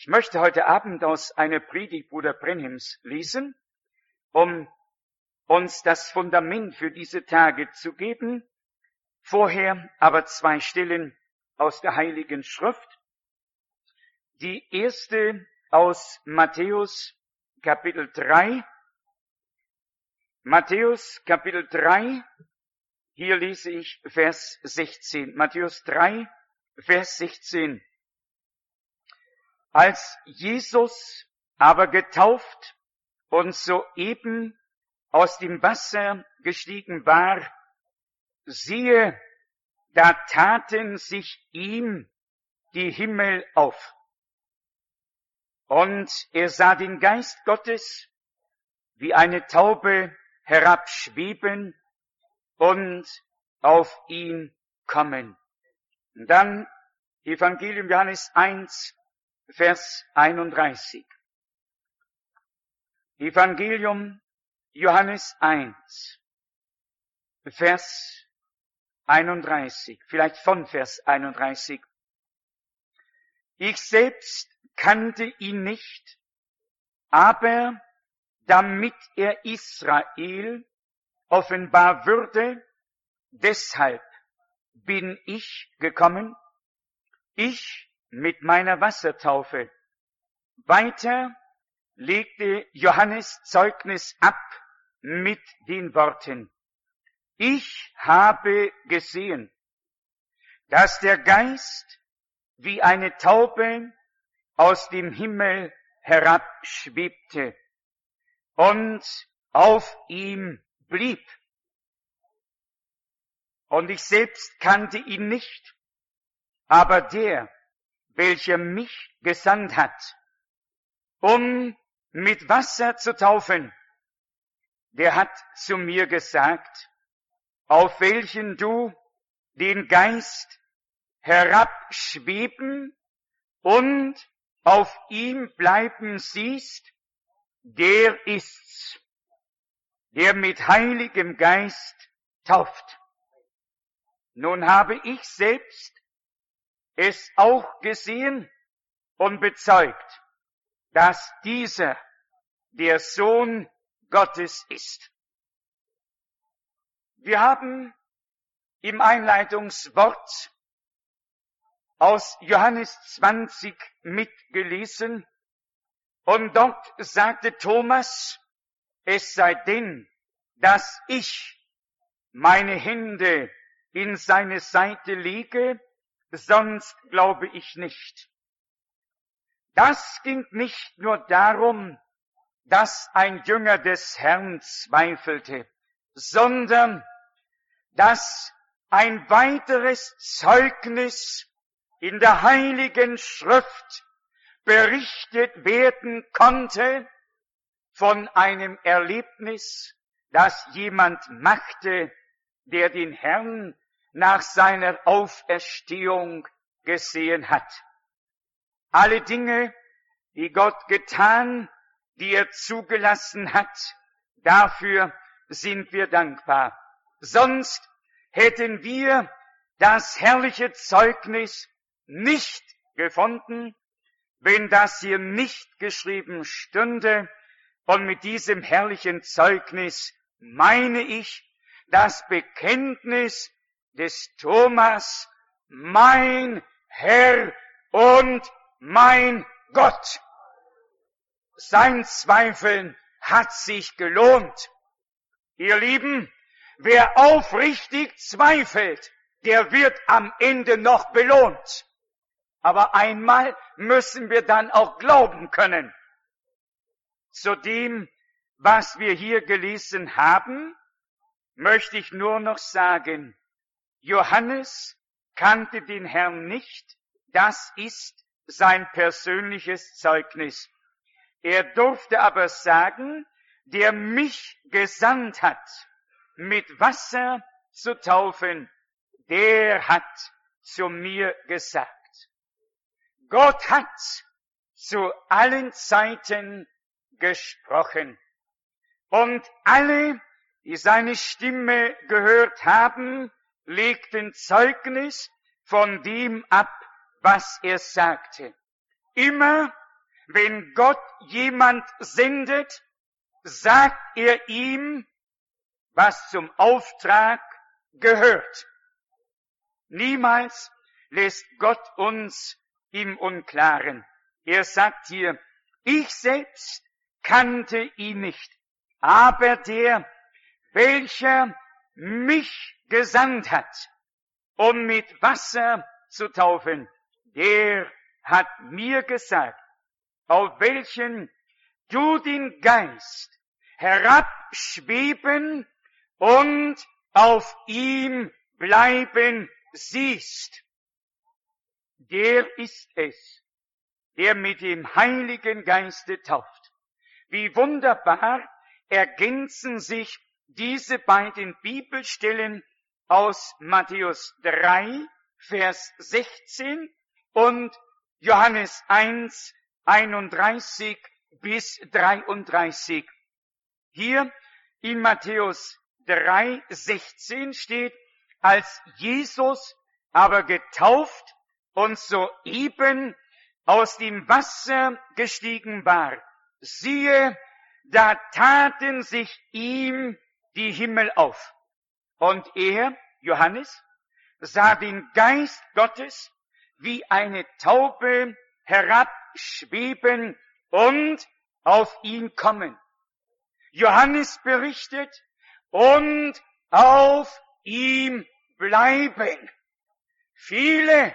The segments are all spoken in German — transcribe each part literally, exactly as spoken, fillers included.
Ich möchte heute Abend aus einer Predigt Bruder Brenhims lesen, um uns das Fundament für diese Tage zu geben. Vorher aber zwei Stellen aus der Heiligen Schrift. Die erste aus Matthäus Kapitel drei. Matthäus Kapitel drei, hier lese ich Vers sechzehn. Matthäus drei, Vers sechzehn. Als Jesus aber getauft und soeben aus dem Wasser gestiegen war, siehe, da taten sich ihm die Himmel auf. Und er sah den Geist Gottes wie eine Taube herabschweben und auf ihn kommen. Und dann Evangelium Johannes eins, Vers einunddreißig. Evangelium Johannes eins, Vers einunddreißig, vielleicht von Vers einunddreißig. Ich selbst kannte ihn nicht, aber damit er Israel offenbar würde, deshalb bin ich gekommen, ich mit meiner Wassertaufe. Weiter legte Johannes Zeugnis ab mit den Worten: Ich habe gesehen, dass der Geist wie eine Taube aus dem Himmel herabschwebte und auf ihm blieb. Und ich selbst kannte ihn nicht, aber der, welcher mich gesandt hat, um mit Wasser zu taufen, der hat zu mir gesagt, auf welchen du den Geist herabschweben und auf ihm bleiben siehst, der ist's, der mit Heiligem Geist tauft. Nun habe ich selbst es auch gesehen und bezeugt, dass dieser der Sohn Gottes ist. Wir haben im Einleitungswort aus Johannes zwanzig mitgelesen, und dort sagte Thomas, es sei denn, dass ich meine Hände in seine Seite lege, sonst glaube ich nicht. Das ging nicht nur darum, dass ein Jünger des Herrn zweifelte, sondern dass ein weiteres Zeugnis in der Heiligen Schrift berichtet werden konnte von einem Erlebnis, das jemand machte, der den Herrn nach seiner Auferstehung gesehen hat. Alle Dinge, die Gott getan, die er zugelassen hat, dafür sind wir dankbar. Sonst hätten wir das herrliche Zeugnis nicht gefunden, wenn das hier nicht geschrieben stünde. Und mit diesem herrlichen Zeugnis meine ich das Bekenntnis des Thomas, mein Herr und mein Gott. Sein Zweifeln hat sich gelohnt. Ihr Lieben, wer aufrichtig zweifelt, der wird am Ende noch belohnt. Aber einmal müssen wir dann auch glauben können. Zu dem, was wir hier gelesen haben, möchte ich nur noch sagen, Johannes kannte den Herrn nicht, das ist sein persönliches Zeugnis. Er durfte aber sagen, der mich gesandt hat, mit Wasser zu taufen, der hat zu mir gesagt. Gott hat zu allen Zeiten gesprochen. Und alle, die seine Stimme gehört haben, legten Zeugnis von dem ab, was er sagte. Immer Wenn Gott jemand sendet, sagt er ihm, was zum Auftrag gehört. Niemals lässt Gott uns im Unklaren. Er sagt hier, ich selbst kannte ihn nicht, aber der, welcher mich gesandt hat, um mit Wasser zu taufen, der hat mir gesagt, auf welchen du den Geist herabschweben und auf ihm bleiben siehst. Der ist es, der mit dem Heiligen Geiste tauft. Wie wunderbar ergänzen sich diese beiden Bibelstellen aus Matthäus drei, Vers sechzehn und Johannes eins, einunddreißig bis dreiunddreißig. Hier in Matthäus drei, sechzehn steht, als Jesus aber getauft und soeben aus dem Wasser gestiegen war, siehe, da taten sich ihm die Himmel auf. Und er, Johannes, sah den Geist Gottes wie eine Taube herabschweben und auf ihn kommen. Johannes berichtet, und auf ihm bleiben. Viele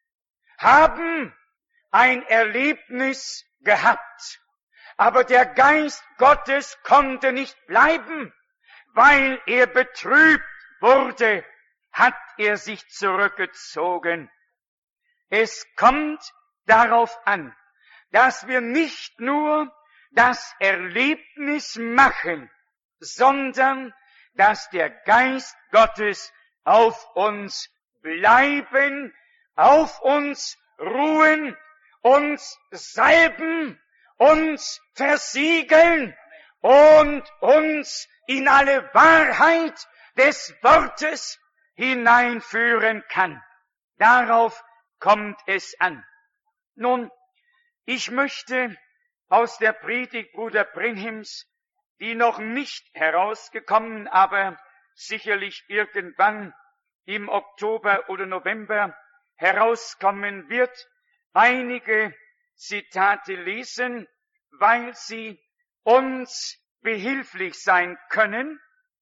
haben ein Erlebnis gehabt, aber der Geist Gottes konnte nicht bleiben, weil er betrübt wurde, hat er sich zurückgezogen. Es kommt darauf an, dass wir nicht nur das Erlebnis machen, sondern dass der Geist Gottes auf uns bleiben, auf uns ruhen, uns salben, uns versiegeln und uns in alle Wahrheit des Wortes hineinführen kann. Darauf kommt es an. Nun, ich möchte aus der Predigt Bruder Brenhims, die noch nicht herausgekommen, aber sicherlich irgendwann im Oktober oder November herauskommen wird, einige Zitate lesen, weil sie uns behilflich sein können,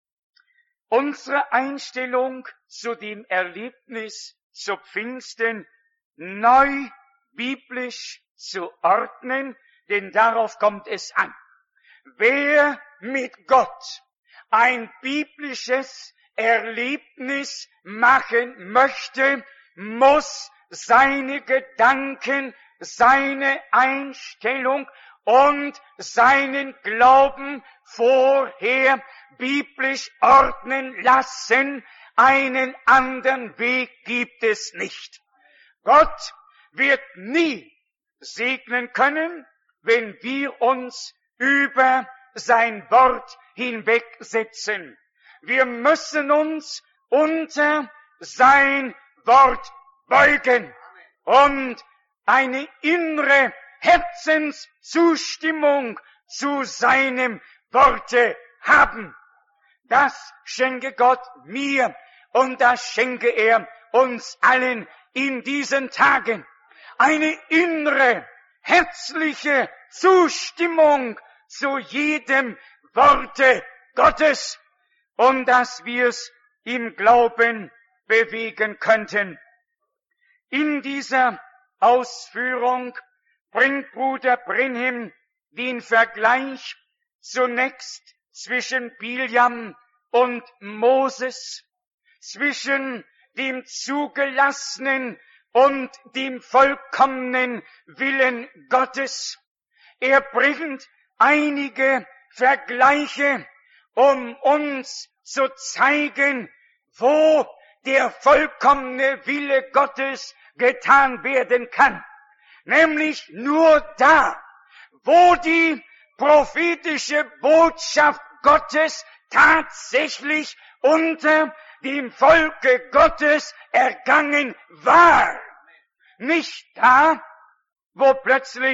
unsere Einstellung zu dem Erlebnis zu Pfingsten neu biblisch zu ordnen, denn darauf kommt es an. Wer mit Gott ein biblisches Erlebnis machen möchte, muss seine Gedanken, seine Einstellung und seinen Glauben vorher biblisch ordnen lassen. Einen anderen Weg gibt es nicht. Gott wird nie segnen können, wenn wir uns über sein Wort hinwegsetzen. Wir müssen uns unter sein Wort beugen und eine innere Herzenszustimmung zu seinem Worte haben. Das schenke Gott mir und das schenke er uns allen in diesen Tagen. Eine innere, herzliche Zustimmung zu jedem Worte Gottes und dass wir es im Glauben bewegen könnten. In dieser Ausführung bringt Bruder Brenhim den Vergleich zunächst zwischen Biljam und Moses, zwischen dem zugelassenen und dem vollkommenen Willen Gottes. Er bringt einige Vergleiche, um uns zu zeigen, wo der vollkommene Wille Gottes getan werden kann. Nämlich nur da, wo die prophetische Botschaft Gottes tatsächlich unter dem Volke Gottes ergangen war. Nicht da, wo plötzlich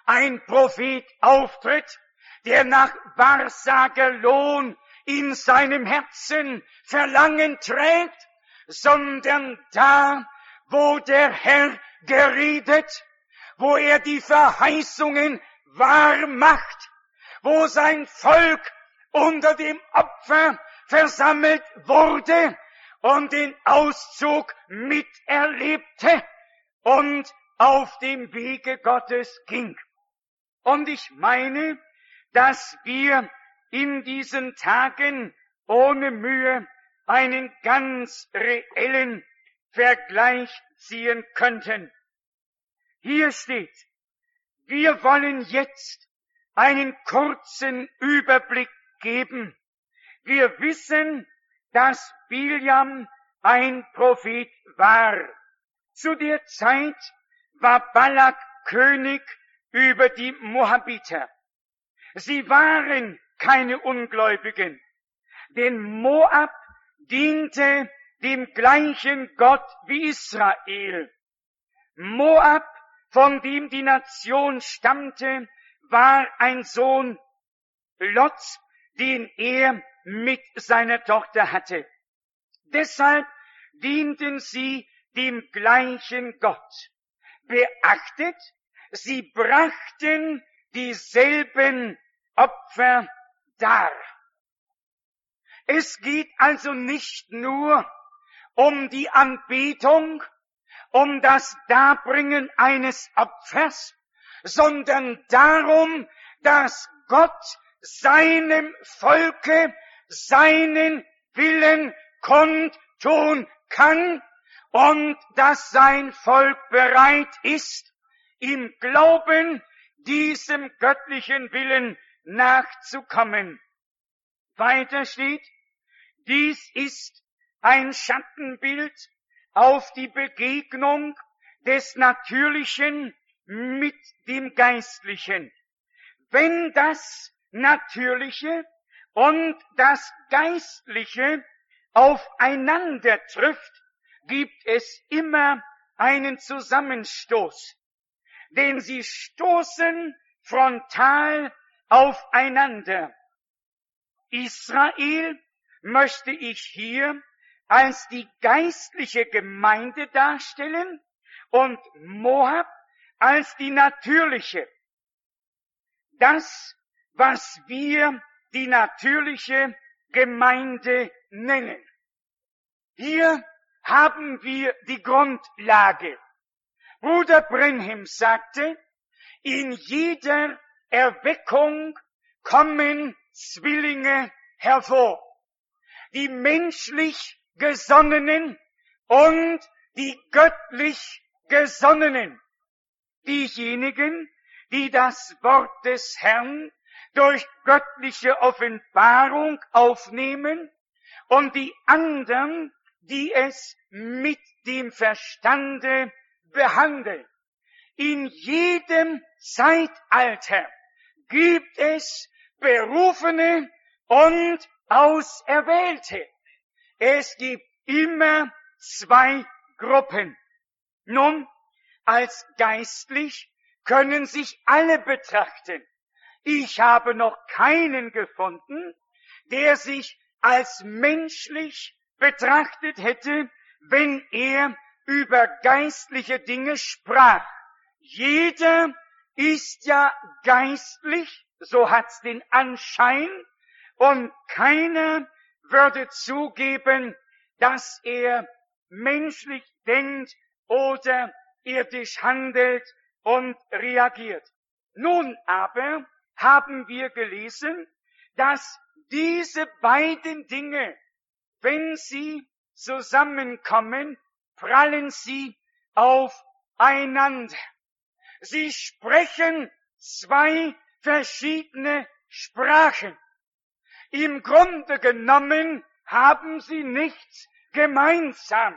ein Prophet auftritt, der nach Wahrsagerlohn in seinem Herzen Verlangen trägt, sondern da, wo der Herr geredet, wo er die Verheißungen wahr macht, wo sein Volk unter dem Opfer versammelt wurde und den Auszug miterlebte und auf dem Wege Gottes ging. Und ich meine, dass wir in diesen Tagen ohne Mühe einen ganz reellen Vergleich ziehen könnten. Hier steht, wir wollen jetzt einen kurzen Überblick geben. Wir wissen, dass Biljam ein Prophet war. Zu der Zeit war Balak König über die Moabiter. Sie waren keine Ungläubigen, denn Moab diente dem gleichen Gott wie Israel. Moab, von dem die Nation stammte, war ein Sohn Lots, den er mit seiner Tochter hatte. Deshalb dienten sie dem gleichen Gott. Beachtet, sie brachten dieselben Opfer dar. Es geht also nicht nur um die Anbetung, um das Darbringen eines Opfers, sondern darum, dass Gott seinem Volke seinen Willen kundtun kann und dass sein Volk bereit ist, im Glauben diesem göttlichen Willen nachzukommen. Weiter steht, dies ist ein Schattenbild auf die Begegnung des Natürlichen mit dem Geistlichen. Wenn das Natürliche und das Geistliche aufeinander trifft, gibt es immer einen Zusammenstoß. Denn sie stoßen frontal aufeinander. Israel möchte ich hier als die geistliche Gemeinde darstellen und Moab als die natürliche. Das, was wir die natürliche Gemeinde nennen. Hier haben wir die Grundlage. Bruder Branham sagte, in jeder Erweckung kommen Zwillinge hervor. Die menschlich Gesonnenen und die göttlich Gesonnenen. Diejenigen, die das Wort des Herrn durch göttliche Offenbarung aufnehmen und die anderen, die es mit dem Verstande behandeln. In jedem Zeitalter gibt es Berufene und Auserwählte. Es gibt immer zwei Gruppen. Nun, als geistlich können sich alle betrachten. Ich habe noch keinen gefunden, der sich als menschlich betrachtet hätte, wenn er über geistliche Dinge sprach. Jeder ist ja geistlich, so hat's den Anschein, und keiner würde zugeben, dass er menschlich denkt oder irdisch handelt und reagiert. Nun aber haben wir gelesen, dass diese beiden Dinge, wenn sie zusammenkommen, prallen sie aufeinander. Sie sprechen zwei verschiedene Sprachen. Im Grunde genommen haben sie nichts gemeinsam.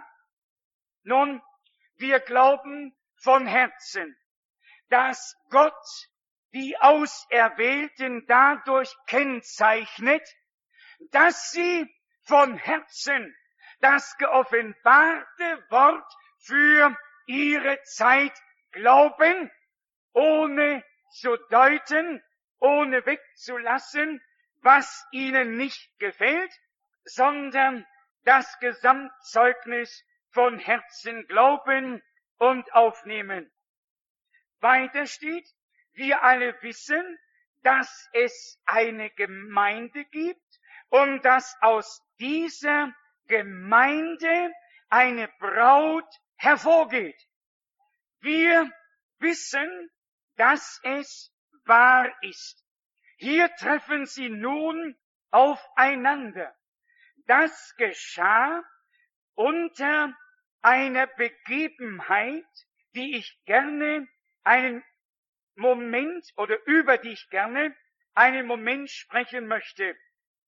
Nun, wir glauben von Herzen, dass Gott die Auserwählten dadurch kennzeichnet, dass sie von Herzen das geoffenbarte Wort für ihre Zeit glauben, ohne zu deuten, ohne wegzulassen, was ihnen nicht gefällt, sondern das Gesamtzeugnis von Herzen glauben und aufnehmen. Weiter steht, wir alle wissen, dass es eine Gemeinde gibt und dass aus dieser Gemeinde eine Braut hervorgeht. Wir wissen, dass es wahr ist. Hier treffen sie nun aufeinander. Das geschah unter einer Begebenheit, die ich gerne einen Moment oder über die ich gerne einen Moment sprechen möchte.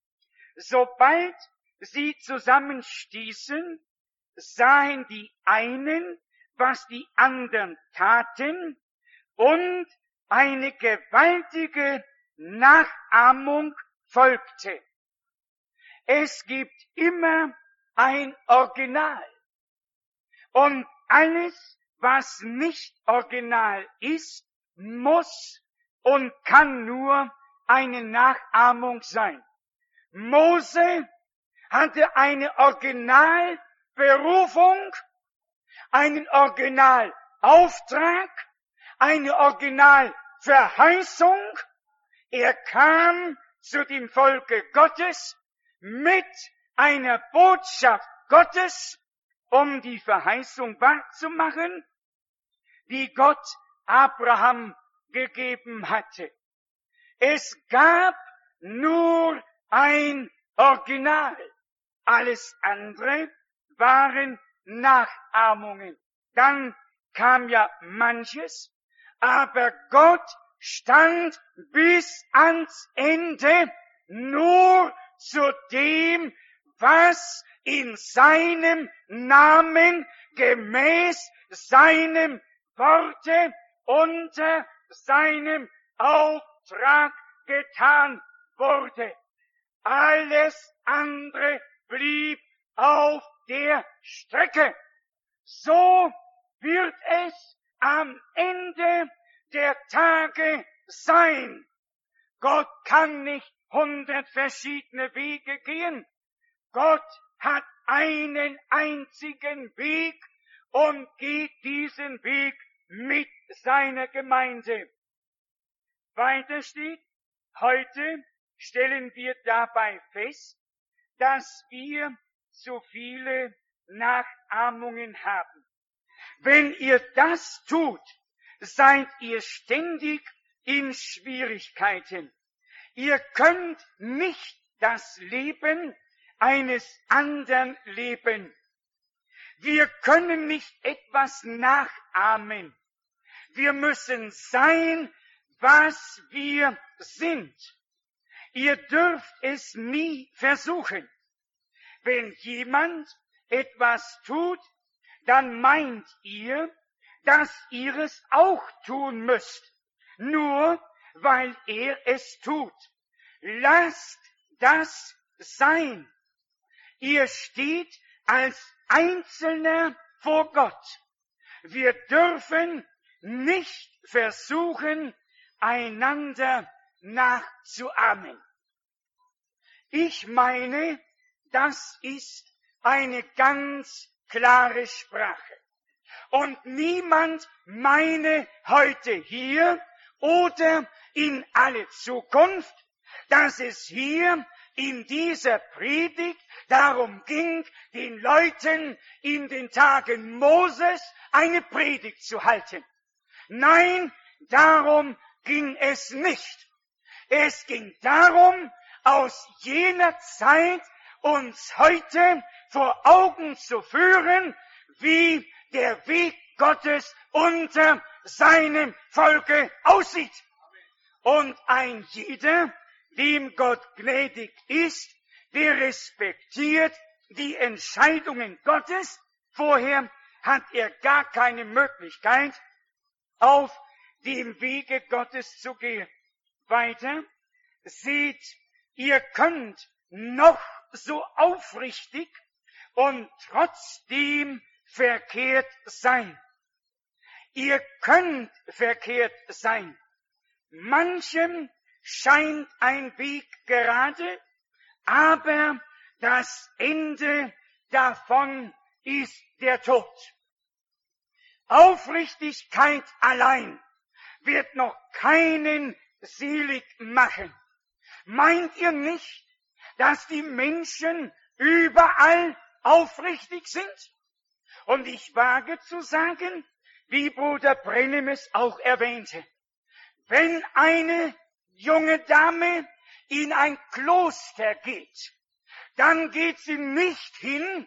Sobald sie zusammenstießen, sahen die einen, was die anderen taten, und eine gewaltige Nachahmung folgte. Es gibt immer ein Original. Und alles, was nicht original ist, muss und kann nur eine Nachahmung sein. Mose hatte eine Originalberufung, einen Originalauftrag, eine Originalverheißung. Er kam zu dem Volke Gottes mit einer Botschaft Gottes, um die Verheißung wahrzumachen, die Gott Abraham gegeben hatte. Es gab nur ein Original. Alles andere waren Nachahmungen. Dann kam ja manches, aber Gott stand bis ans Ende nur zu dem, was in seinem Namen gemäß seinem Worte unter seinem Auftrag getan wurde. Alles andere blieb auf der Strecke. So wird es am Ende der Tage sein. Gott kann nicht hundert verschiedene Wege gehen. Gott hat einen einzigen Weg und geht diesen Weg mit seiner Gemeinde. Weiter steht, heute stellen wir dabei fest, dass wir zu viele Nachahmungen haben. Wenn ihr das tut, seid ihr ständig in Schwierigkeiten. Ihr könnt nicht das Leben eines anderen leben. Wir können nicht etwas nachahmen. Wir müssen sein, was wir sind. Ihr dürft es nie versuchen. Wenn jemand etwas tut, dann meint ihr, dass ihr es auch tun müsst, nur weil er es tut. Lasst das sein. Ihr steht als Einzelner vor Gott. Wir dürfen nicht versuchen, einander nachzuahmen. Ich meine, das ist eine ganz klare Sprache. Und niemand meine heute hier oder in alle Zukunft, dass es hier in dieser Predigt darum ging, den Leuten in den Tagen Moses eine Predigt zu halten. Nein, darum ging es nicht. Es ging darum, aus jener Zeit uns heute vor Augen zu führen, wie der Weg Gottes unter seinem Volke aussieht. Und ein jeder, dem Gott gnädig ist, der respektiert die Entscheidungen Gottes. Vorher hat er gar keine Möglichkeit, auf dem Wege Gottes zu gehen. Weiter, seht, ihr könnt noch so aufrichtig und trotzdem verkehrt sein. Ihr könnt verkehrt sein. Manchem scheint ein Weg gerade, aber das Ende davon ist der Tod. Aufrichtigkeit allein wird noch keinen selig machen. Meint ihr nicht, dass die Menschen überall aufrichtig sind? Und ich wage zu sagen, wie Bruder Brennem es auch erwähnte, wenn eine junge Dame in ein Kloster geht, dann geht sie nicht hin,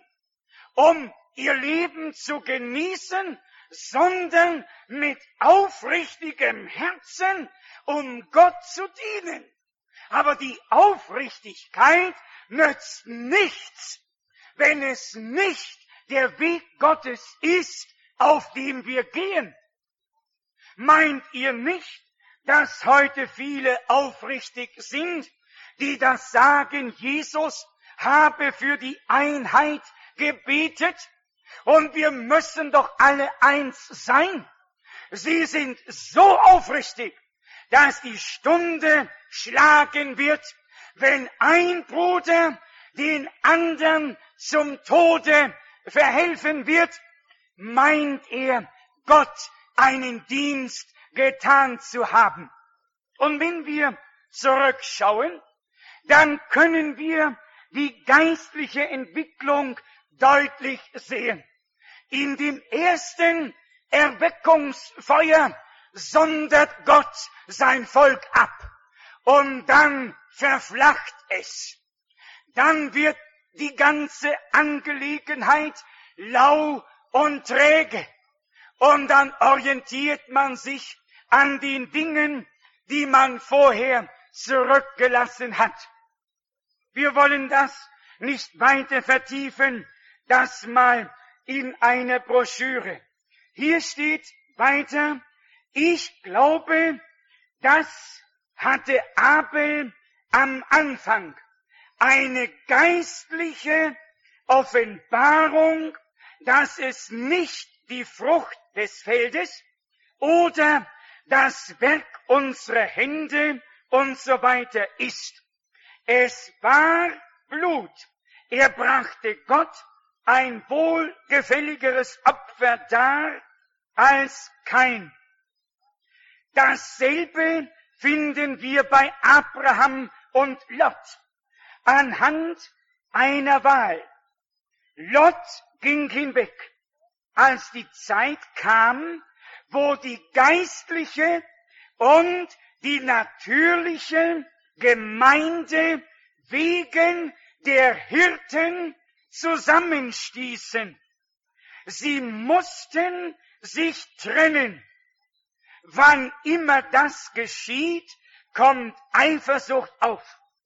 um ihr Leben zu genießen, sondern mit aufrichtigem Herzen, um Gott zu dienen. Aber die Aufrichtigkeit nützt nichts, wenn es nicht der Weg Gottes ist, auf dem wir gehen. Meint ihr nicht, dass heute viele aufrichtig sind, die das sagen, Jesus habe für die Einheit gebetet und wir müssen doch alle eins sein? Sie sind so aufrichtig, dass die Stunde schlagen wird, wenn ein Bruder den anderen zum Tode verhelfen wird. Meint er, Gott einen Dienst getan zu haben? Und wenn wir zurückschauen, dann können wir die geistliche Entwicklung deutlich sehen. In dem ersten Erweckungsfeuer sondert Gott sein Volk ab und dann verflacht es. Dann wird die ganze Angelegenheit lau und träge und dann orientiert man sich an den Dingen, die man vorher zurückgelassen hat. Wir wollen das nicht weiter vertiefen, das mal in einer Broschüre. Hier steht weiter, ich glaube, das hatte Abel am Anfang eine geistliche Offenbarung, dass es nicht die Frucht des Feldes oder das Werk unserer Hände und so weiter ist. Es war Blut. Er brachte Gott ein wohlgefälligeres Opfer dar als Kain. Dasselbe finden wir bei Abraham und Lot anhand einer Wahl. Lot ging hinweg, als die Zeit kam, wo die geistliche und die natürliche Gemeinde wegen der Hirten zusammenstießen. Sie mussten sich trennen. Wann immer das geschieht, kommt Eifersucht auf.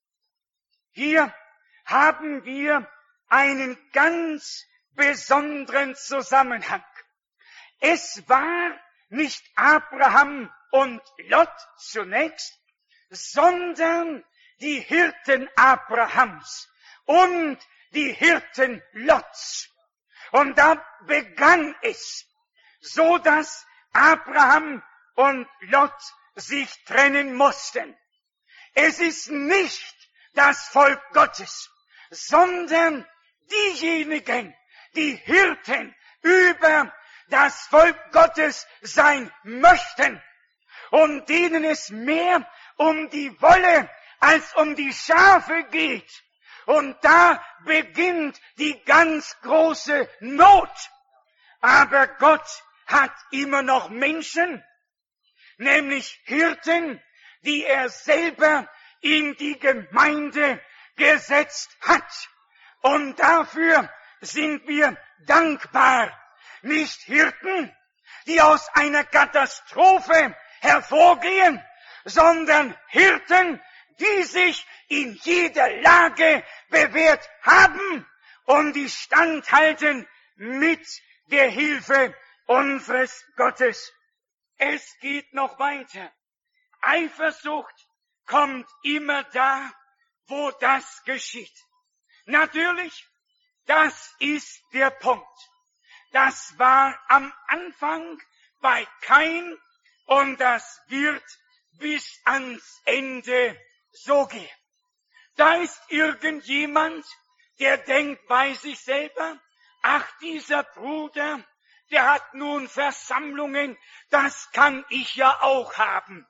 Hier haben wir einen ganz besonderen Zusammenhang. Es war nicht Abraham und Lot zunächst, sondern die Hirten Abrahams und die Hirten Lots. Und da begann es, so dass Abraham und Lot sich trennen mussten. Es ist nicht das Volk Gottes, sondern diejenigen, die Hirten über das Volk Gottes sein möchten und denen es mehr um die Wolle als um die Schafe geht. Und da beginnt die ganz große Not. Aber Gott hat immer noch Menschen, nämlich Hirten, die er selber in die Gemeinde gesetzt hat. Und dafür sind wir dankbar. Nicht Hirten, die aus einer Katastrophe hervorgehen, sondern Hirten, die sich in jeder Lage bewährt haben und die standhalten mit der Hilfe unseres Gottes. Es geht noch weiter. Eifersucht kommt immer da, wo das geschieht. Natürlich, das ist der Punkt. Das war am Anfang bei Kain und das wird bis ans Ende so gehen. Da ist irgendjemand, der denkt bei sich selber, ach, dieser Bruder, der hat nun Versammlungen, das kann ich ja auch haben.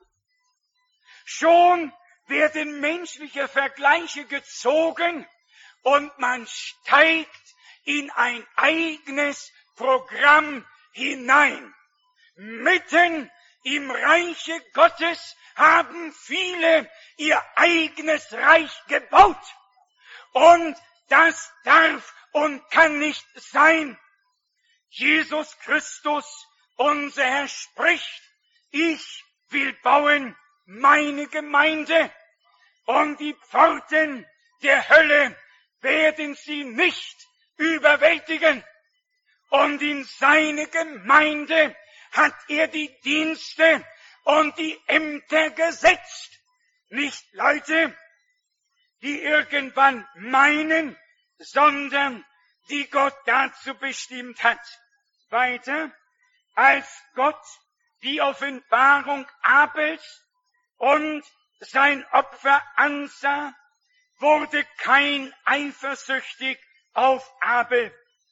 Schon werden menschliche Vergleiche gezogen und man steigt in ein eigenes Programm hinein. Mitten im Reiche Gottes haben viele ihr eigenes Reich gebaut. Und das darf und kann nicht sein. Jesus Christus, unser Herr, spricht, ich will bauen meine Gemeinde und die Pforten der Hölle werden sie nicht überwältigen. Und in seine Gemeinde hat er die Dienste und die Ämter gesetzt. Nicht Leute, die irgendwann meinen, sondern die Gott dazu bestimmt hat. Weiter, als Gott die Offenbarung Abels und sein Opfer ansah, wurde Kain eifersüchtig auf Abel.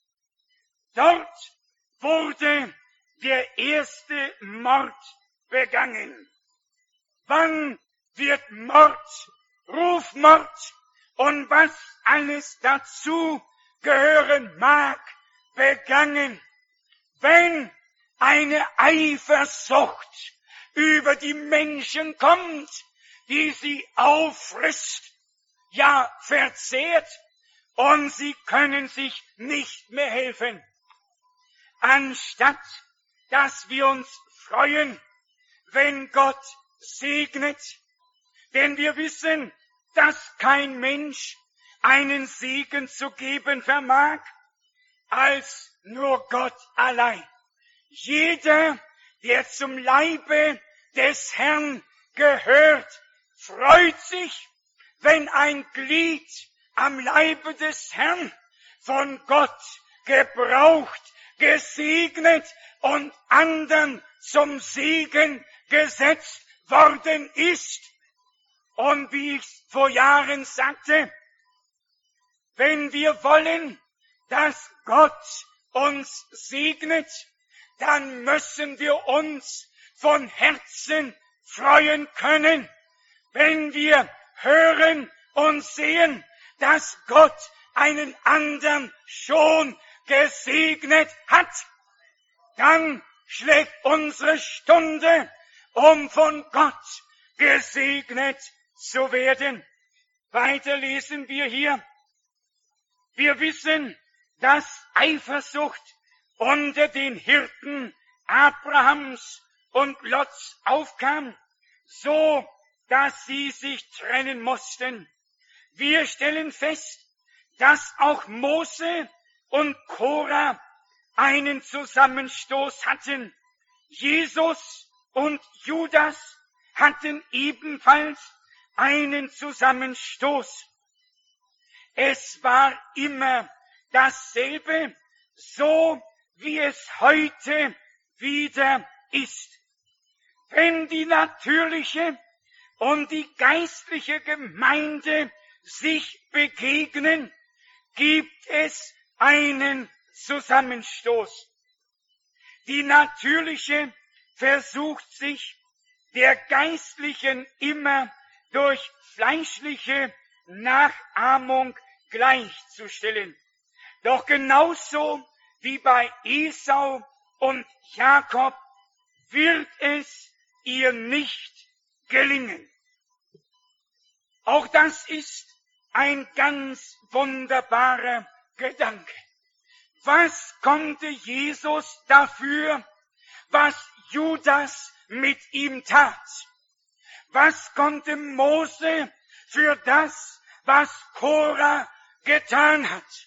Dort wurde der erste Mord begangen. Wann wird Mord, Rufmord und was alles dazu gehören mag, begangen? Wenn eine Eifersucht über die Menschen kommt, die sie auffrisst, ja verzehrt, und sie können sich nicht mehr helfen. Anstatt dass wir uns freuen, wenn Gott segnet, denn wir wissen, dass kein Mensch einen Segen zu geben vermag, als nur Gott allein. Jeder, der zum Leibe des Herrn gehört, freut sich, wenn ein Glied am Leibe des Herrn von Gott gebraucht, gesegnet und anderen zum Segen gesetzt worden ist. Und wie ich vor Jahren sagte, wenn wir wollen, dass Gott uns segnet, dann müssen wir uns von Herzen freuen können, wenn wir hören und sehen, dass Gott einen anderen schon gesegnet hat. Dann schlägt unsere Stunde, um von Gott gesegnet zu werden. Weiter lesen wir hier. Wir wissen, dass Eifersucht unter den Hirten Abrahams und Lots aufkam, so dass sie sich trennen mussten. Wir stellen fest, dass auch Mose und Korah einen Zusammenstoß hatten. Jesus und Judas hatten ebenfalls einen Zusammenstoß. Es war immer dasselbe, so wie es heute wieder ist. Wenn die natürliche und die geistliche Gemeinde sich begegnen, gibt es einen Zusammenstoß. Die natürliche versucht sich der geistlichen immer durch fleischliche Nachahmung gleichzustellen. Doch genauso wie bei Esau und Jakob wird es ihr nicht gelingen. Auch das ist ein ganz wunderbarer Gedanke. Was konnte Jesus dafür, was Judas mit ihm tat? Was konnte Mose für das, was Korah getan hat?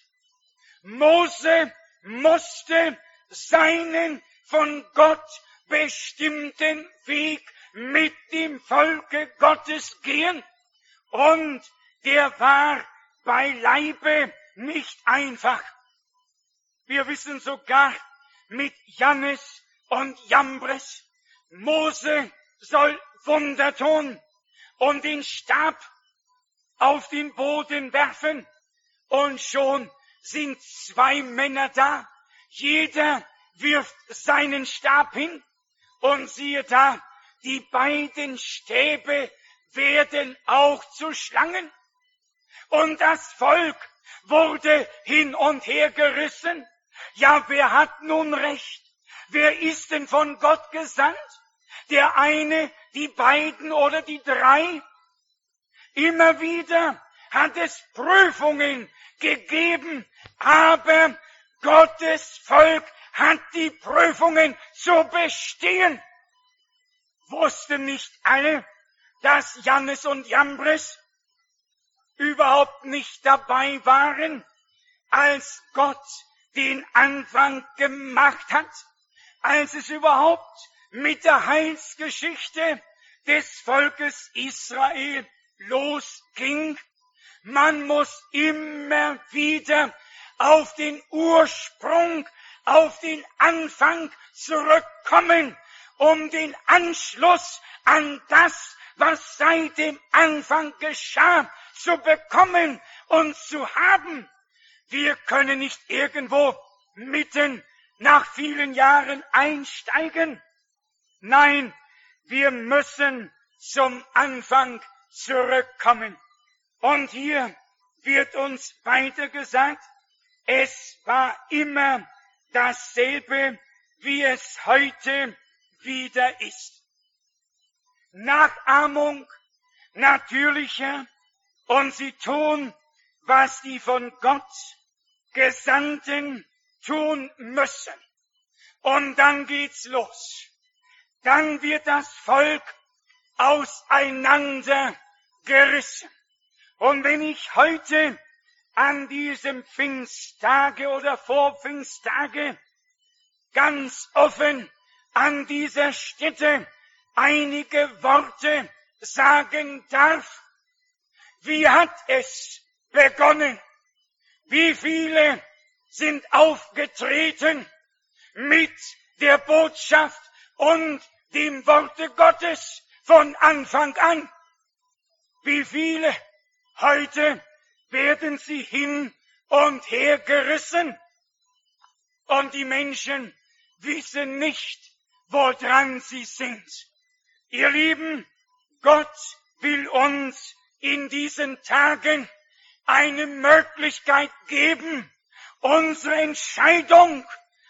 Mose musste seinen von Gott bestimmten Weg mit dem Volke Gottes gehen, und der war beileibe nicht einfach. Wir wissen sogar mit Jannes und Jambres, Mose soll Wunder tun und den Stab auf den Boden werfen. Und schon sind zwei Männer da. Jeder wirft seinen Stab hin. Und siehe da, die beiden Stäbe werden auch zu Schlangen. Und das Volk wurde hin und her gerissen. Ja, wer hat nun recht? Wer ist denn von Gott gesandt? Der eine, die beiden oder die drei? Immer wieder hat es Prüfungen gegeben, aber Gottes Volk hat die Prüfungen zu bestehen. Wussten nicht alle, dass Jannes und Jambres überhaupt nicht dabei waren, als Gott den Anfang gemacht hat, als es überhaupt mit der Heilsgeschichte des Volkes Israel losging? Man muss immer wieder auf den Ursprung, auf den Anfang zurückkommen, um den Anschluss an das, was seit dem Anfang geschah, zu bekommen und zu haben. Wir können nicht irgendwo mitten nach vielen Jahren einsteigen. Nein, wir müssen zum Anfang zurückkommen. Und hier wird uns weiter gesagt, es war immer dasselbe, wie es heute wieder ist. Nachahmung natürlicher, und sie tun, was die von Gott Gesandten tun müssen. Und dann geht's los. Dann wird das Volk auseinandergerissen. Und wenn ich heute an diesem Pfingsttage oder vor Pfingsttage ganz offen an dieser Stätte einige Worte sagen darf, wie hat es begonnen? Wie viele sind aufgetreten mit der Botschaft und dem Worte Gottes von Anfang an? Wie viele? Heute werden sie hin und her gerissen. Und die Menschen wissen nicht, woran sie sind. Ihr Lieben, Gott will uns in diesen Tagen eine Möglichkeit geben, unsere Entscheidung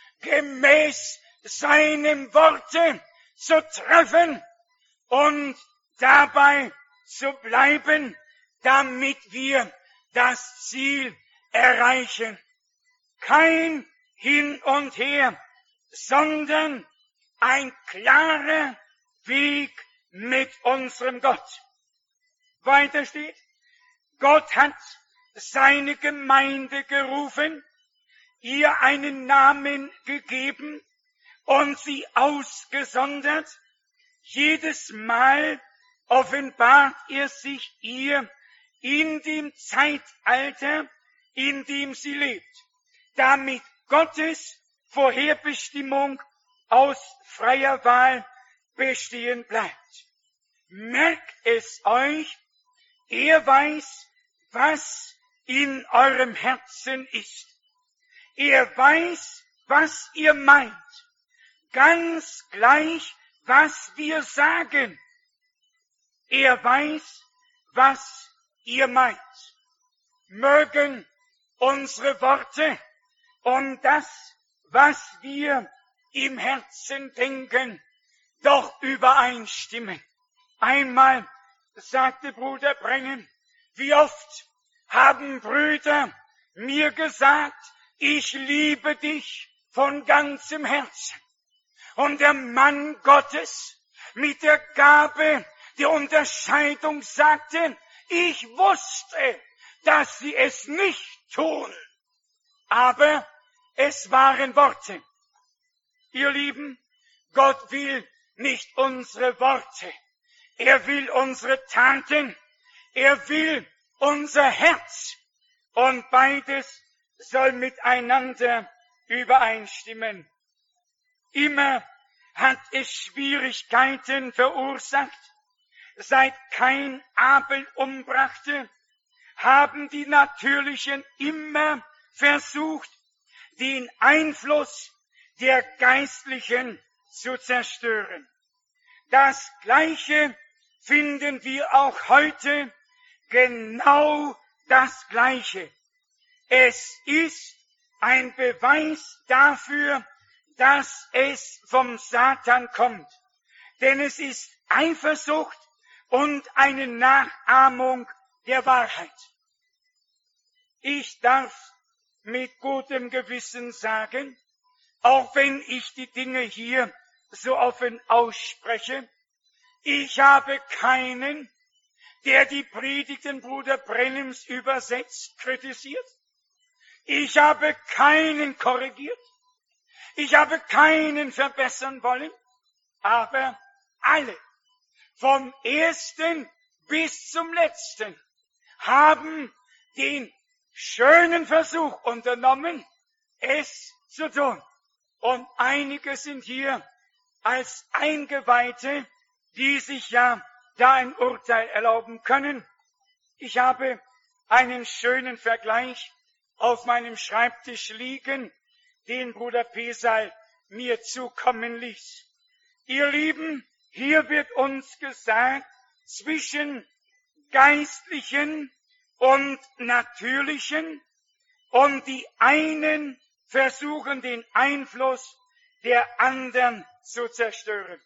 gemäß seinem Worte zu treffen und dabei zu bleiben, damit wir das Ziel erreichen. Kein Hin und Her, sondern ein klarer Weg mit unserem Gott. Weiter steht, Gott hat seine Gemeinde gerufen, ihr einen Namen gegeben und sie ausgesondert. Jedes Mal offenbart er sich ihr in dem Zeitalter, in dem sie lebt, damit Gottes Vorherbestimmung aus freier Wahl bestehen bleibt. Merkt es euch, er weiß, was in eurem Herzen ist. Er weiß, was ihr meint, ganz gleich, was wir sagen. Er weiß, was ihr meint. Mögen unsere Worte und das, was wir im Herzen denken, doch übereinstimmen. Einmal sagte Bruder Branham, wie oft haben Brüder mir gesagt, ich liebe dich von ganzem Herzen. Und der Mann Gottes mit der Gabe der Unterscheidung sagte, ich wusste, dass sie es nicht tun, aber es waren Worte. Ihr Lieben, Gott will nicht unsere Worte, er will unsere Taten, er will unser Herz und beides soll miteinander übereinstimmen. Immer hat es Schwierigkeiten verursacht. Seit Kain Abel umbrachte, haben die Natürlichen immer versucht, den Einfluss der Geistlichen zu zerstören. Das Gleiche finden wir auch heute, genau das Gleiche. Es ist ein Beweis dafür, dass es vom Satan kommt. Denn es ist Eifersucht und eine Nachahmung der Wahrheit. Ich darf mit gutem Gewissen sagen, auch wenn ich die Dinge hier so offen ausspreche, ich habe keinen, der die Predigten Bruder Brenhims übersetzt, kritisiert. Ich habe keinen korrigiert. Ich habe keinen verbessern wollen. Aber alle, vom ersten bis zum letzten, haben den schönen Versuch unternommen, es zu tun. Und einige sind hier als Eingeweihte, die sich ja da ein Urteil erlauben können. Ich habe einen schönen Vergleich auf meinem Schreibtisch liegen, den Bruder Pesal mir zukommen ließ. Ihr Lieben, hier wird uns gesagt, zwischen Geistlichen und Natürlichen, und die einen versuchen den Einfluss der anderen zu zerstören.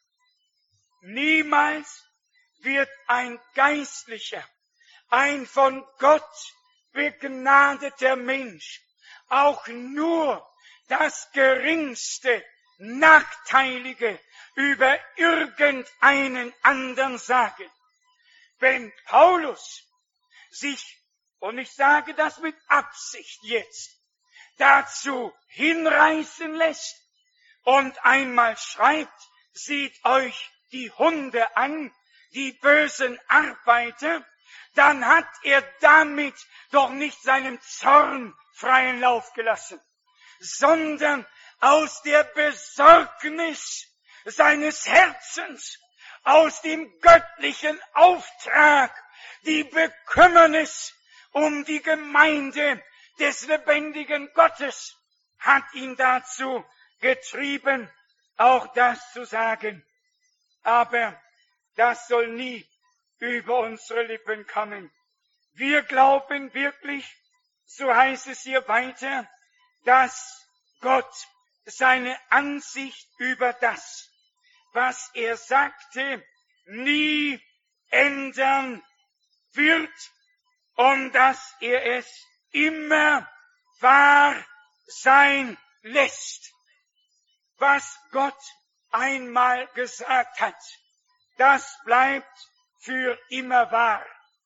Niemals wird ein Geistlicher, ein von Gott begnadeter Mensch, auch nur das geringste Nachteilige über irgendeinen anderen sagen. Wenn Paulus sich, und ich sage das mit Absicht jetzt, dazu hinreißen lässt und einmal schreibt, seht euch die Hunde an, die bösen Arbeiter, dann hat er damit doch nicht seinem Zorn freien Lauf gelassen, sondern aus der Besorgnis seines Herzens, aus dem göttlichen Auftrag, die Bekümmernis um die Gemeinde des lebendigen Gottes, hat ihn dazu getrieben, auch das zu sagen. Aber das soll nie über unsere Lippen kommen. Wir glauben wirklich, so heißt es hier weiter, dass Gott seine Ansicht über das, was er sagte, nie ändern wird und dass er es immer wahr sein lässt. Was Gott einmal gesagt hat, das bleibt für immer wahr.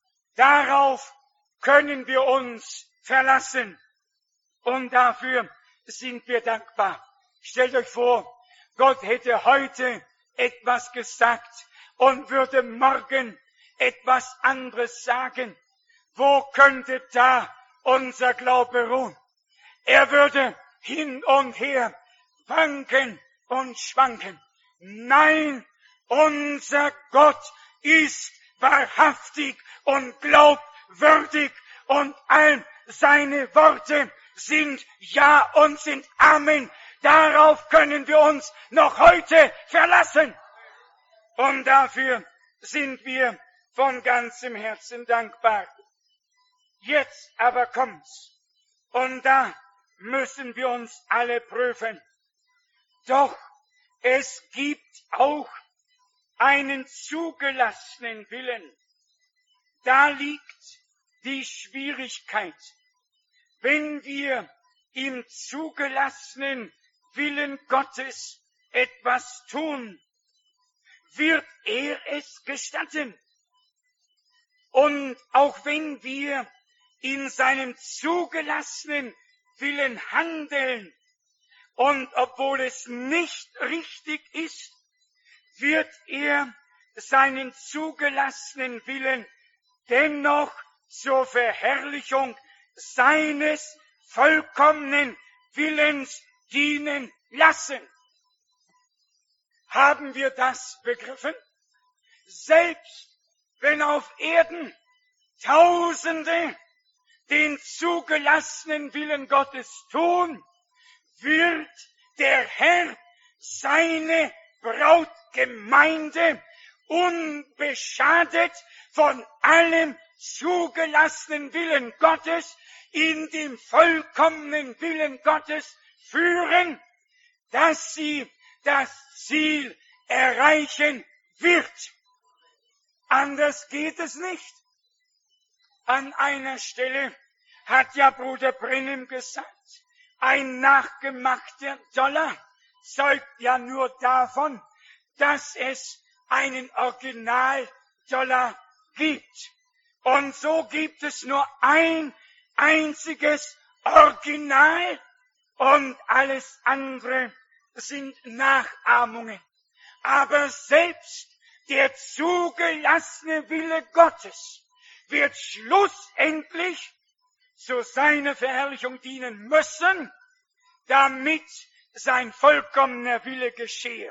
Darauf können wir uns verlassen und dafür sind wir dankbar. Stellt euch vor, Gott hätte heute etwas gesagt und würde morgen etwas anderes sagen. Wo könnte da unser Glaube ruhen? Er würde hin und her wanken und schwanken. Nein, unser Gott ist wahrhaftig und glaubwürdig und all seine Worte sind Ja und sind Amen. Darauf können wir uns noch heute verlassen. Und dafür sind wir von ganzem Herzen dankbar. Jetzt aber kommt's. Und da müssen wir uns alle prüfen. Doch es gibt auch einen zugelassenen Willen. Da liegt die Schwierigkeit. Wenn wir im zugelassenen Willen Gottes etwas tun, wird er es gestatten. Und auch wenn wir in seinem zugelassenen Willen handeln, und obwohl es nicht richtig ist, wird er seinen zugelassenen Willen dennoch zur Verherrlichung seines vollkommenen Willens dienen lassen. Haben wir das begriffen? Selbst wenn auf Erden Tausende den zugelassenen Willen Gottes tun, wird der Herr seine Brautgemeinde unbeschadet von allem zugelassenen Willen Gottes in den vollkommenen Willen Gottes führen, dass sie das Ziel erreichen wird. Anders geht es nicht. An einer Stelle hat ja Bruder Branham gesagt, ein nachgemachter Dollar zeugt ja nur davon, dass es einen Originaldollar gibt. Und so gibt es nur ein einziges Original und alles andere sind Nachahmungen. Aber selbst der zugelassene Wille Gottes wird schlussendlich zu seiner Verherrlichung dienen müssen, damit sein vollkommener Wille geschehe.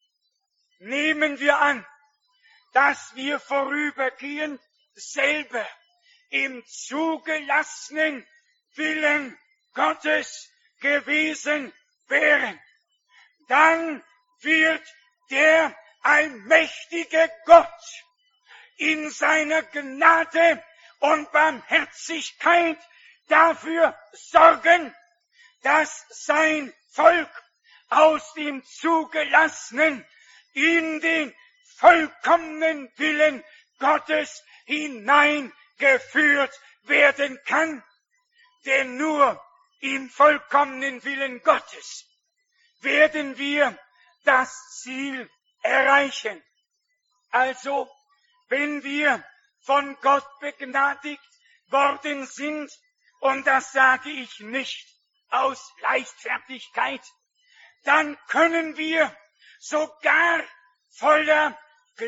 Nehmen wir an, dass wir vorübergehend selber im zugelassenen Willen Gottes gewesen wären, dann wird der allmächtige Gott in seiner Gnade und Barmherzigkeit dafür sorgen, dass sein Volk aus dem Zugelassenen in den vollkommenen Willen Gottes hineingeführt werden kann. Denn nur im vollkommenen Willen Gottes werden wir das Ziel erreichen. Also, wenn wir von Gott begnadigt worden sind, und das sage ich nicht aus Leichtfertigkeit, dann können wir sogar voller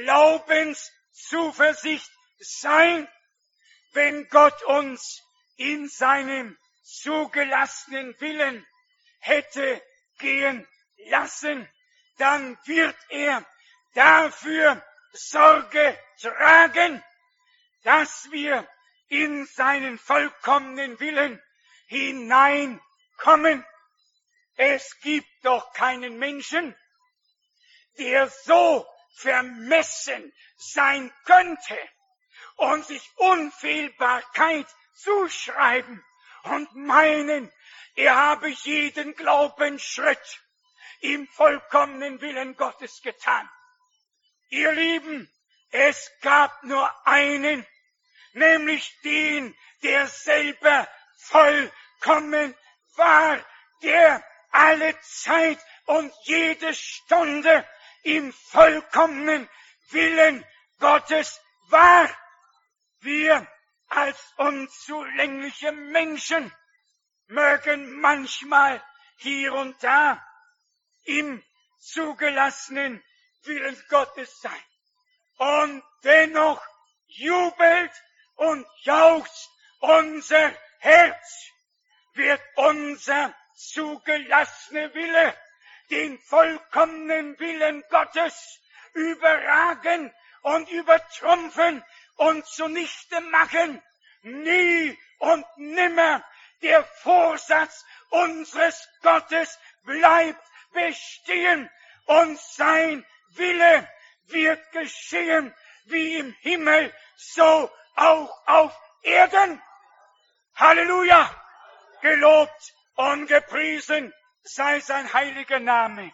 Glaubenszuversicht sein, wenn Gott uns in seinem zugelassenen Willen hätte gehen lassen, dann wird er dafür Sorge tragen, dass wir in seinen vollkommenen Willen hineinkommen. Es gibt doch keinen Menschen, der so vermessen sein könnte und sich Unfehlbarkeit zuschreiben und meinen, er habe jeden Glaubensschritt im vollkommenen Willen Gottes getan. Ihr Lieben, es gab nur einen, nämlich den, der selber vollkommen war, der alle Zeit und jede Stunde im vollkommenen Willen Gottes war. Wir als unzulängliche Menschen mögen manchmal hier und da im zugelassenen Willen Gottes sein. Und dennoch jubelt und jauchzt unser Herz, wird unser zugelassener Wille den vollkommenen Willen Gottes überragen und übertrumpfen und zunichte machen. Nie und nimmer der Vorsatz unseres Gottes bleibt bestehen und sein Wille wird geschehen wie im Himmel, so auch auf Erden. Halleluja! Gelobt und gepriesen sei sein heiliger Name.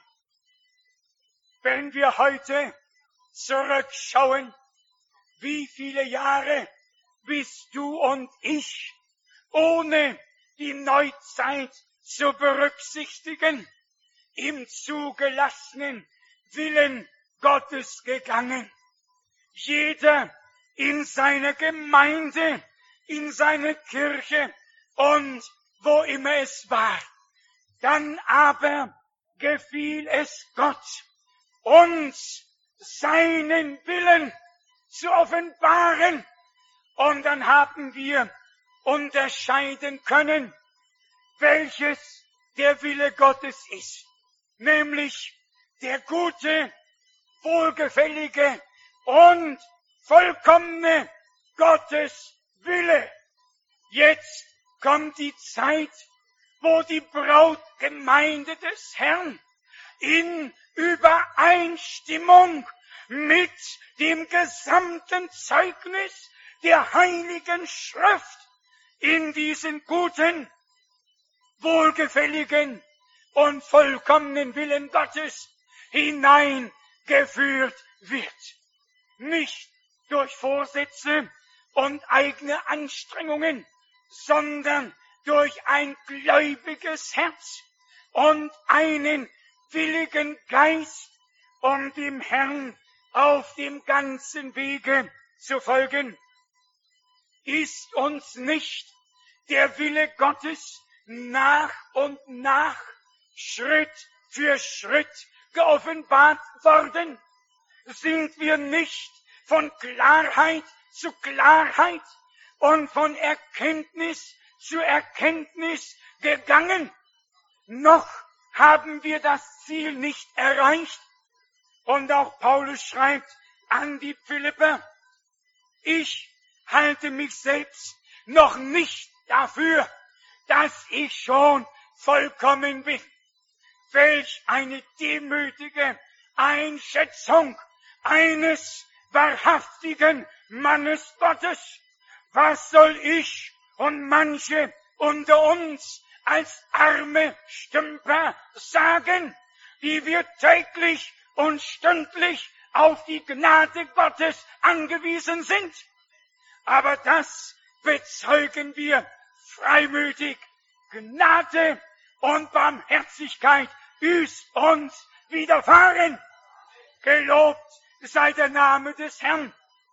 Wenn wir heute zurückschauen, wie viele Jahre bist du und ich, ohne die Neuzeit zu berücksichtigen, im zugelassenen Willen Gottes gegangen. Jeder in seiner Gemeinde, in seiner Kirche und wo immer es war. Dann aber gefiel es Gott, uns seinen Willen zu offenbaren. Und dann haben wir unterscheiden können, welches der Wille Gottes ist. Nämlich der gute wohlgefällige und vollkommene Gottes Wille. Jetzt kommt die Zeit, wo die Brautgemeinde des Herrn in Übereinstimmung mit dem gesamten Zeugnis der Heiligen Schrift in diesen guten, wohlgefälligen und vollkommenen Willen Gottes hineingeführt wird. Nicht durch Vorsätze und eigene Anstrengungen, sondern durch ein gläubiges Herz und einen willigen Geist, um dem Herrn auf dem ganzen Wege zu folgen. Ist uns nicht der Wille Gottes nach und nach, Schritt für Schritt geoffenbart worden? Sind wir nicht von Klarheit zu Klarheit und von Erkenntnis zu Erkenntnis gegangen? Noch haben wir das Ziel nicht erreicht. Und auch Paulus schreibt an die Philipper, ich halte mich selbst noch nicht dafür, dass ich schon vollkommen bin. Welch eine demütige Einschätzung eines wahrhaftigen Mannes Gottes. Was soll ich und manche unter uns als arme Stümper sagen, die wir täglich und stündlich auf die Gnade Gottes angewiesen sind? Aber das bezeugen wir freimütig. Gnade und Barmherzigkeit ist uns widerfahren. Gelobt sei der Name des Herrn.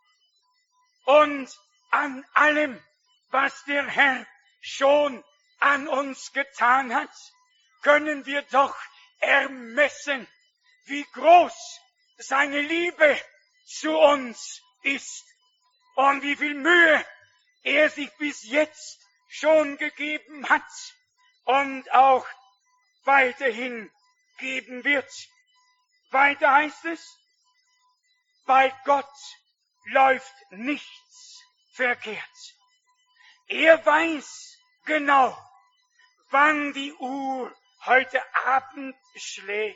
Und an allem, was der Herr schon an uns getan hat, können wir doch ermessen, wie groß seine Liebe zu uns ist und wie viel Mühe er sich bis jetzt schon gegeben hat und auch weiterhin geben wird. Weiter heißt es, bei Gott läuft nichts verkehrt. Er weiß genau, wann die Uhr heute Abend schlägt.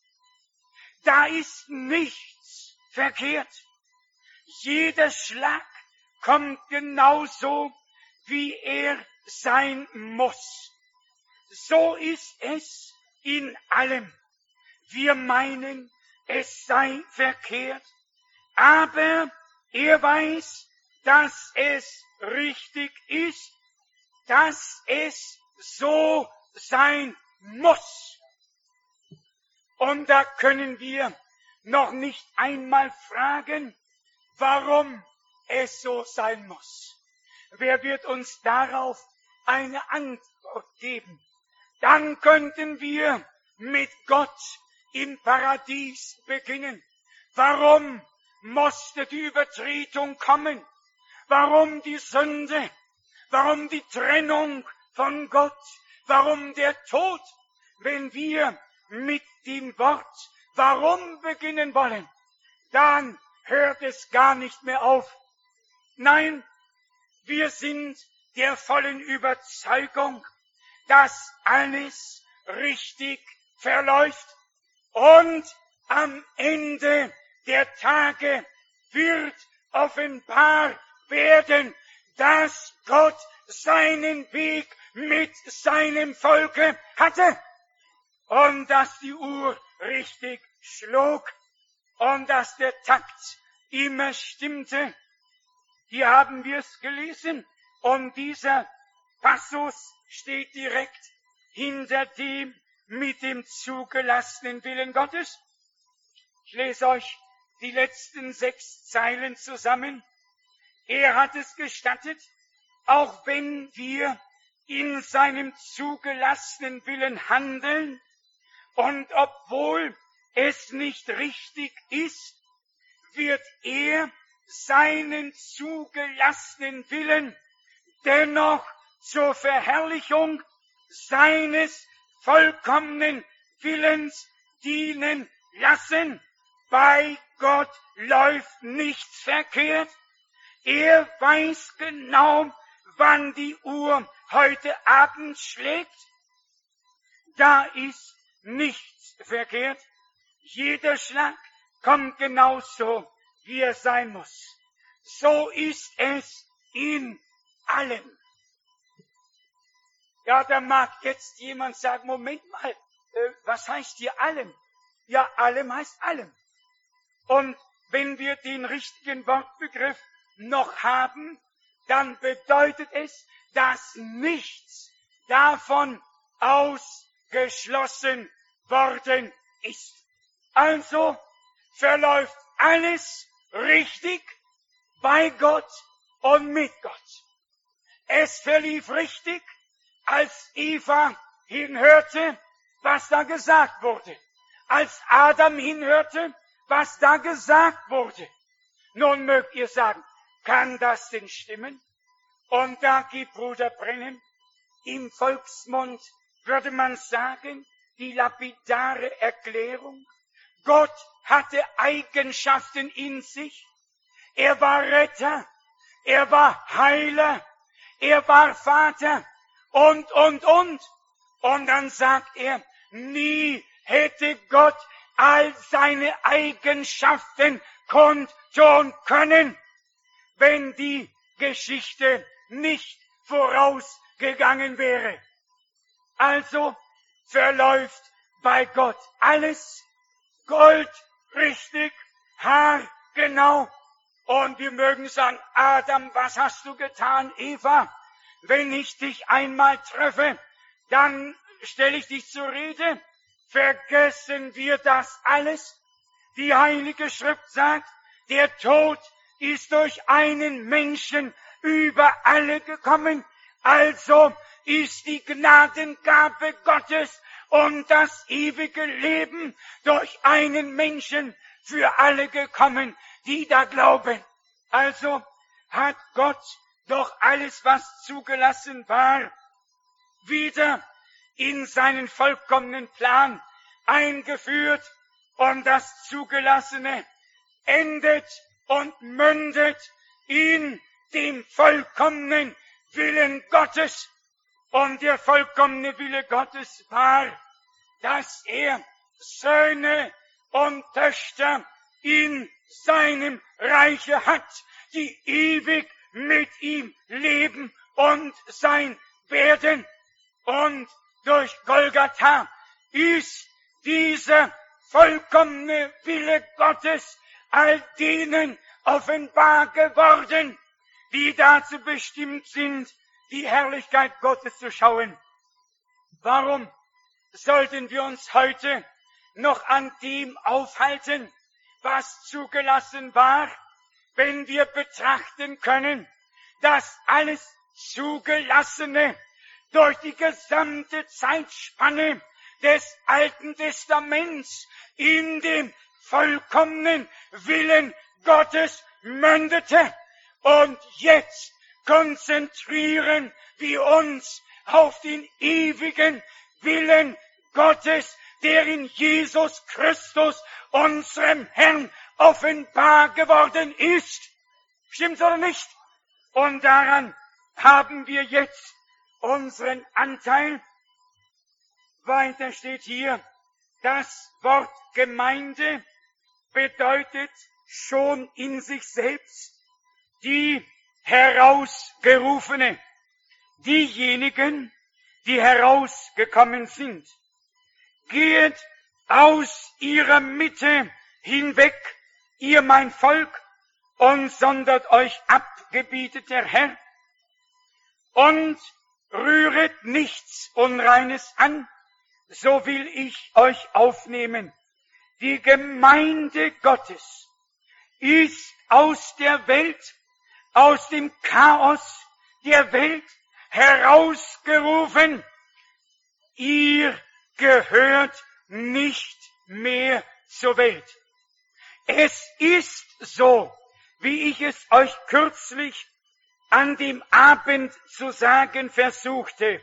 Da ist nichts verkehrt. Jeder Schlag kommt genauso, wie er sein muss. So ist es in allem. Wir meinen, es sei verkehrt, aber er weiß, dass es richtig ist, dass es so sein muss. Und da können wir noch nicht einmal fragen, warum es so sein muss. Wer wird uns darauf eine Antwort geben? Dann könnten wir mit Gott im Paradies beginnen. Warum musste die Übertretung kommen? Warum die Sünde? Warum die Trennung von Gott? Warum der Tod? Wenn wir mit dem Wort warum beginnen wollen, dann hört es gar nicht mehr auf. Nein, wir sind der vollen Überzeugung, dass alles richtig verläuft und am Ende der Tage wird offenbar werden, dass Gott seinen Weg mit seinem Volke hatte und dass die Uhr richtig schlug und dass der Takt immer stimmte. Hier haben wir es gelesen und dieser Passus steht direkt hinter dem mit dem zugelassenen Willen Gottes. Ich lese euch die letzten sechs Zeilen zusammen. Er hat es gestattet, auch wenn wir in seinem zugelassenen Willen handeln und obwohl es nicht richtig ist, wird er seinen zugelassenen Willen dennoch zur Verherrlichung seines vollkommenen Willens dienen lassen. Bei Gott läuft nichts verkehrt. Er weiß genau, wann die Uhr heute Abend schlägt. Da ist nichts verkehrt. Jeder Schlag kommt genau so, wie er sein muss. So ist es in allem. Ja, da mag jetzt jemand sagen, Moment mal, äh, was heißt hier allem? Ja, allem heißt allem. Und wenn wir den richtigen Wortbegriff noch haben, dann bedeutet es, dass nichts davon ausgeschlossen worden ist. Also verläuft alles richtig bei Gott und mit Gott. Es verlief richtig, als Eva hinhörte, was da gesagt wurde. Als Adam hinhörte, was da gesagt wurde. Nun mögt ihr sagen, kann das denn stimmen? Und da gibt Bruder Branham im Volksmund, würde man sagen, die lapidare Erklärung. Gott hatte Eigenschaften in sich. Er war Retter, er war Heiler, er war Vater und, und, und. Und dann sagt er, nie hätte Gott all seine Eigenschaften kundtun können, wenn die Geschichte nicht vorausgegangen wäre. Also verläuft bei Gott alles goldrichtig, haargenau. Und wir mögen sagen, Adam, was hast du getan, Eva? Wenn ich dich einmal treffe, dann stelle ich dich zur Rede. Vergessen wir das alles? Die Heilige Schrift sagt, der Tod ist durch einen Menschen über alle gekommen. Also ist die Gnadengabe Gottes und das ewige Leben durch einen Menschen für alle gekommen, die da glauben. Also hat Gott doch alles, was zugelassen war, wieder in seinen vollkommenen Plan eingeführt, und das Zugelassene endet und mündet in dem vollkommenen Willen Gottes. Und der vollkommene Wille Gottes war, dass er Söhne und Töchter in seinem Reiche hat, die ewig mit ihm leben und sein werden. Und durch Golgatha ist dieser vollkommene Wille Gottes all denen offenbar geworden, die dazu bestimmt sind, die Herrlichkeit Gottes zu schauen. Warum sollten wir uns heute noch an dem aufhalten, was zugelassen war, wenn wir betrachten können, dass alles Zugelassene durch die gesamte Zeitspanne des Alten Testaments in dem vollkommenen Willen Gottes mündete. Und jetzt konzentrieren wir uns auf den ewigen Willen Gottes, der in Jesus Christus, unserem Herrn, offenbar geworden ist. Stimmt's oder nicht? Und daran haben wir jetzt unseren Anteil. Weiter steht hier, das Wort Gemeinde bedeutet schon in sich selbst die Herausgerufene, diejenigen, die herausgekommen sind. Geht aus ihrer Mitte hinweg, ihr mein Volk, und sondert euch ab, gebietet der Herr, und rühret nichts Unreines an, so will ich euch aufnehmen. Die Gemeinde Gottes ist aus der Welt, aus dem Chaos der Welt herausgerufen. Ihr gehört nicht mehr zur Welt. Es ist so, wie ich es euch kürzlich an dem Abend zu sagen versuchte.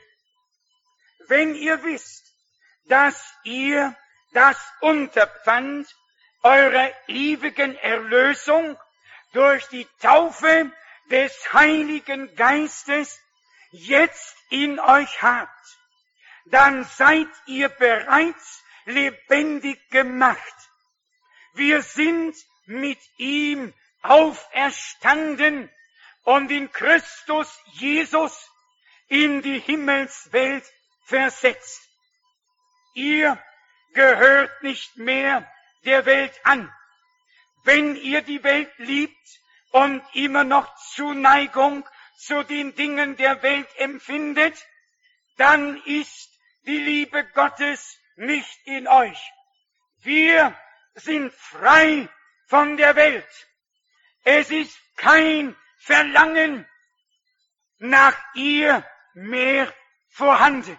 Wenn ihr wisst, dass ihr das Unterpfand eurer ewigen Erlösung durch die Taufe des Heiligen Geistes jetzt in euch habt, dann seid ihr bereits lebendig gemacht. Wir sind mit ihm auferstanden und in Christus Jesus in die Himmelswelt versetzt. Ihr gehört nicht mehr der Welt an. Wenn ihr die Welt liebt und immer noch Zuneigung zu den Dingen der Welt empfindet, dann ist die Liebe Gottes nicht in euch. Wir sind frei von der Welt. Es ist kein Verlangen nach ihr mehr vorhanden.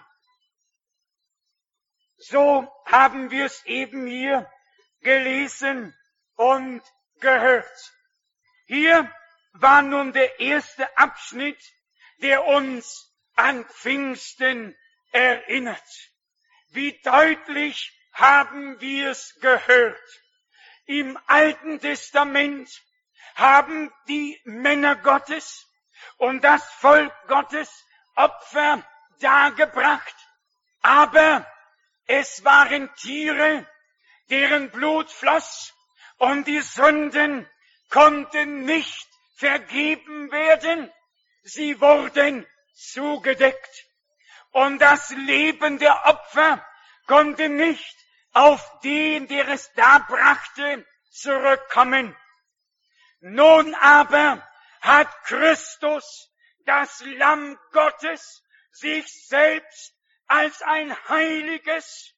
So haben wir es eben hier gelesen und gehört. Hier war nun der erste Abschnitt, der uns an Pfingsten erinnert. Wie deutlich haben wir es gehört. Im Alten Testament haben die Männer Gottes und das Volk Gottes Opfer dargebracht, aber es waren Tiere, deren Blut floss, und die Sünden konnten nicht vergeben werden. Sie wurden zugedeckt. Und das Leben der Opfer konnte nicht auf den, der es darbrachte, zurückkommen. Nun aber hat Christus, das Lamm Gottes, sich selbst als ein heiliges,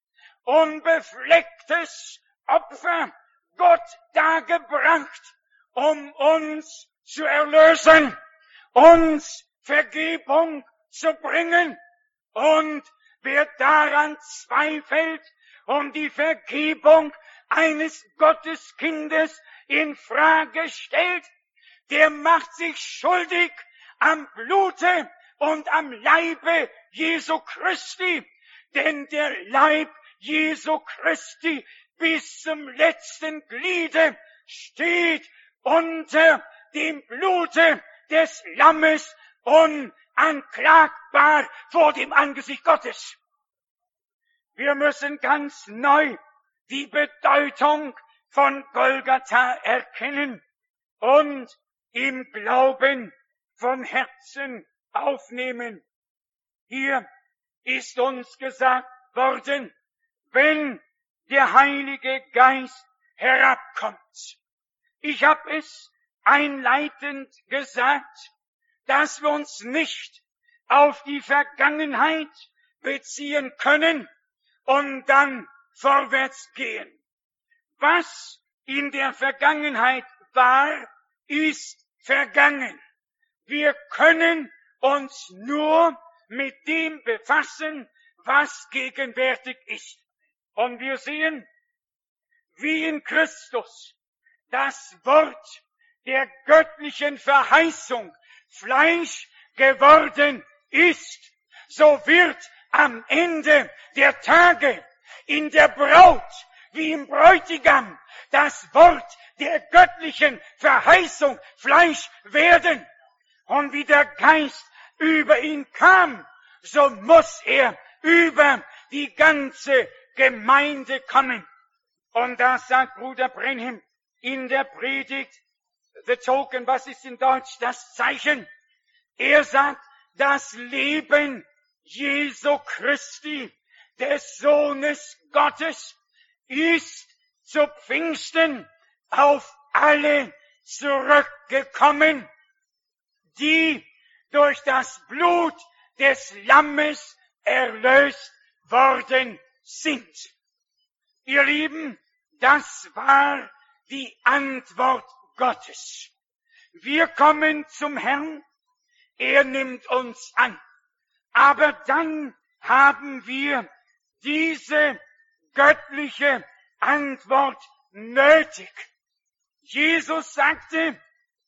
unbeflecktes Opfer Gott dargebracht, um uns zu erlösen, uns Vergebung zu bringen. Und wer daran zweifelt und die Vergebung eines Gotteskindes in Frage stellt, der macht sich schuldig am Blute und am Leibe Jesu Christi, denn der Leib Jesu Christi bis zum letzten Gliede steht unter dem Blute des Lammes unanklagbar vor dem Angesicht Gottes. Wir müssen ganz neu die Bedeutung von Golgatha erkennen und im Glauben von Herzen aufnehmen. Hier ist uns gesagt worden, wenn der Heilige Geist herabkommt. Ich habe es einleitend gesagt, dass wir uns nicht auf die Vergangenheit beziehen können und dann vorwärts gehen. Was in der Vergangenheit war, ist vergangen. Wir können uns nur mit dem befassen, was gegenwärtig ist. Und wir sehen, wie in Christus das Wort der göttlichen Verheißung Fleisch geworden ist, so wird am Ende der Tage in der Braut wie im Bräutigam das Wort der göttlichen Verheißung Fleisch werden. Und wie der Geist über ihn kam, so muss er über die ganze Gemeinde kommen. Und da sagt Bruder Branham in der Predigt, The Token, was ist in Deutsch das Zeichen? Er sagt, das Leben Jesu Christi, des Sohnes Gottes, ist zu Pfingsten auf alle zurückgekommen, die durch das Blut des Lammes erlöst worden sind. Ihr Lieben, das war die Antwort Gottes. Wir kommen zum Herrn, er nimmt uns an. Aber dann haben wir diese göttliche Antwort nötig. Jesus sagte,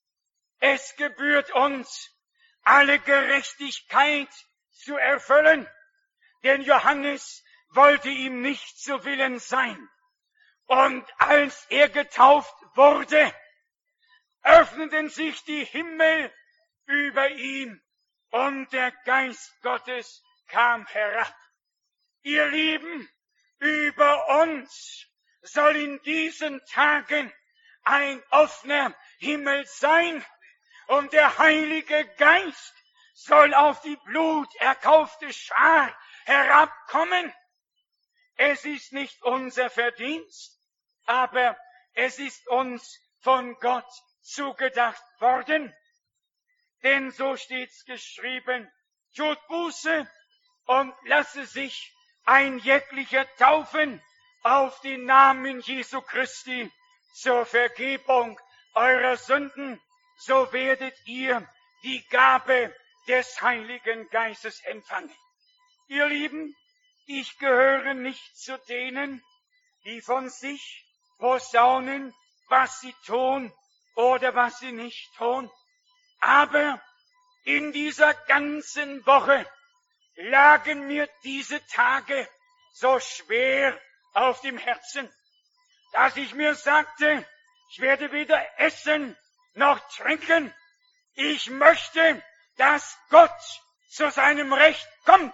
es gebührt uns, alle Gerechtigkeit zu erfüllen, denn Johannes wollte ihm nicht zu Willen sein. Und als er getauft wurde, öffneten sich die Himmel über ihm und der Geist Gottes kam herab. Ihr Lieben, über uns soll in diesen Tagen ein offener Himmel sein und der Heilige Geist soll auf die bluterkaufte Schar herabkommen. Es ist nicht unser Verdienst, aber es ist uns von Gott zugedacht worden. Denn so steht's geschrieben, tut Buße und lasse sich ein jeglicher taufen auf den Namen Jesu Christi zur Vergebung eurer Sünden, so werdet ihr die Gabe des Heiligen Geistes empfangen. Ihr Lieben, ich gehöre nicht zu denen, die von sich posaunen, was sie tun oder was sie nicht tun. Aber in dieser ganzen Woche lagen mir diese Tage so schwer auf dem Herzen, dass ich mir sagte, ich werde weder essen noch trinken. Ich möchte, dass Gott zu seinem Recht kommt.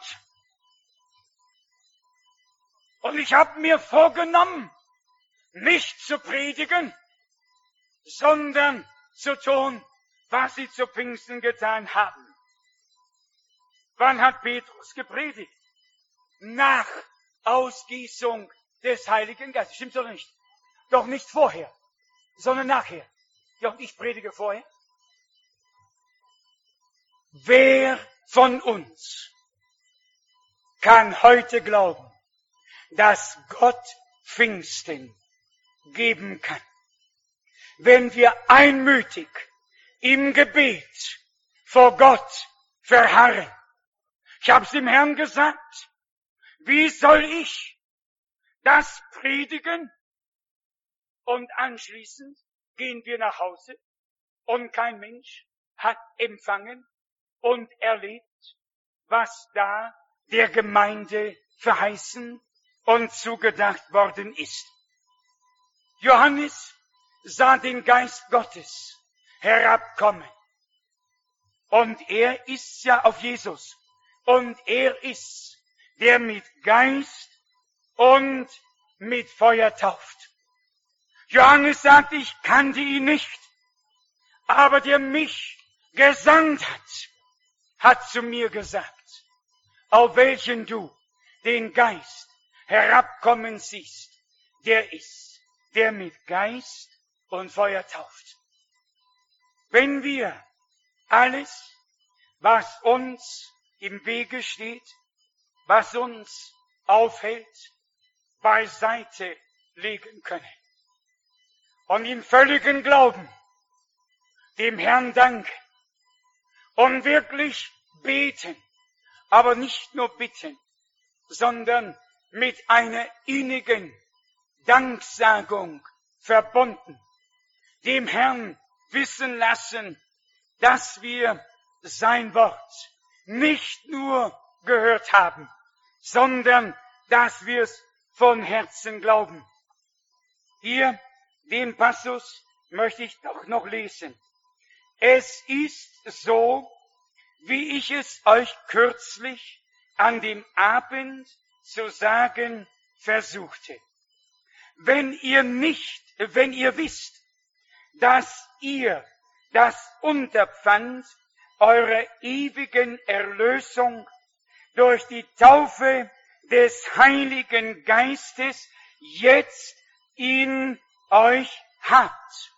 Und ich habe mir vorgenommen, nicht zu predigen, sondern zu tun, was sie zu Pfingsten getan haben. Wann hat Petrus gepredigt? Nach Ausgießung des Heiligen Geistes. Stimmt doch nicht? Doch nicht vorher, sondern nachher. Ja, und ich predige vorher. Wer von uns kann heute glauben, dass Gott Pfingsten geben kann, wenn wir einmütig im Gebet vor Gott verharren? Ich habe es dem Herrn gesagt, wie soll ich das predigen? Und anschließend gehen wir nach Hause und kein Mensch hat empfangen und erlebt, was da der Gemeinde verheißen und zugedacht worden ist. Johannes sah den Geist Gottes herabkommen. Und er ist ja auf Jesus. Und er ist, der mit Geist und mit Feuer tauft. Johannes sagt, ich kannte ihn nicht, aber der mich gesandt hat, hat zu mir gesagt, auf welchen du den Geist herabkommen siehst, der ist, der mit Geist und Feuer tauft. Wenn wir alles, was uns im Wege steht, was uns aufhält, beiseite legen können und im völligen Glauben dem Herrn danken und wirklich beten, aber nicht nur bitten, sondern mit einer innigen Danksagung verbunden, dem Herrn wissen lassen, dass wir sein Wort nicht nur gehört haben, sondern dass wir es von Herzen glauben. Hier den Passus möchte ich doch noch lesen. Es ist so, wie ich es euch kürzlich an dem Abend zu sagen versuchte. Wenn ihr nicht, wenn ihr wisst, dass ihr das Unterpfand eurer ewigen Erlösung durch die Taufe des Heiligen Geistes jetzt in euch habt.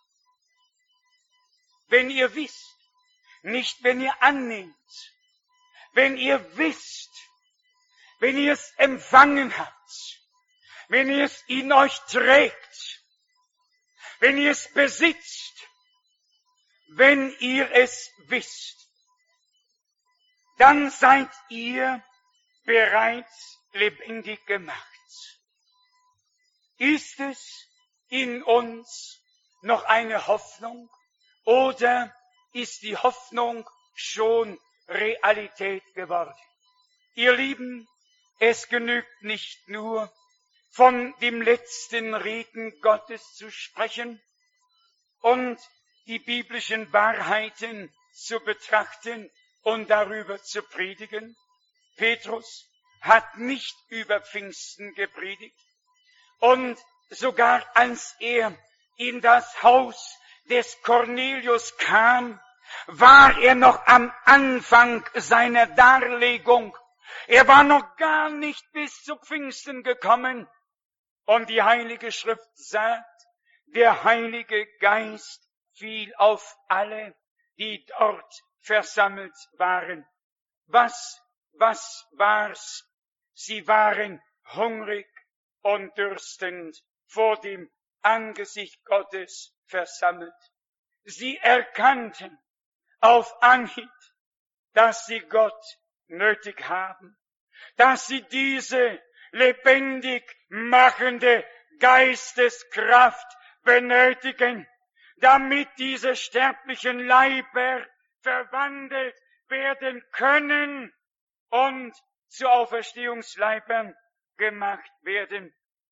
Wenn ihr wisst, nicht wenn ihr annehmt, wenn ihr wisst, wenn ihr es empfangen habt, wenn ihr es in euch trägt, wenn ihr es besitzt, wenn ihr es wisst, dann seid ihr bereits lebendig gemacht. Ist es in uns noch eine Hoffnung oder ist die Hoffnung schon Realität geworden? Ihr Lieben, es genügt nicht nur, von dem letzten Reden Gottes zu sprechen und die biblischen Wahrheiten zu betrachten und darüber zu predigen. Petrus hat nicht über Pfingsten gepredigt. Und sogar als er in das Haus des Cornelius kam, war er noch am Anfang seiner Darlegung. Er war noch gar nicht bis zu Pfingsten gekommen. Und die Heilige Schrift sagt, der Heilige Geist fiel auf alle, die dort versammelt waren. Was, was war's? Sie waren hungrig und dürstend vor dem Angesicht Gottes versammelt. Sie erkannten auf Anhieb, dass sie Gott nötig haben, dass sie diese lebendig machende Geisteskraft benötigen, damit diese sterblichen Leiber verwandelt werden können und zu Auferstehungsleibern gemacht werden.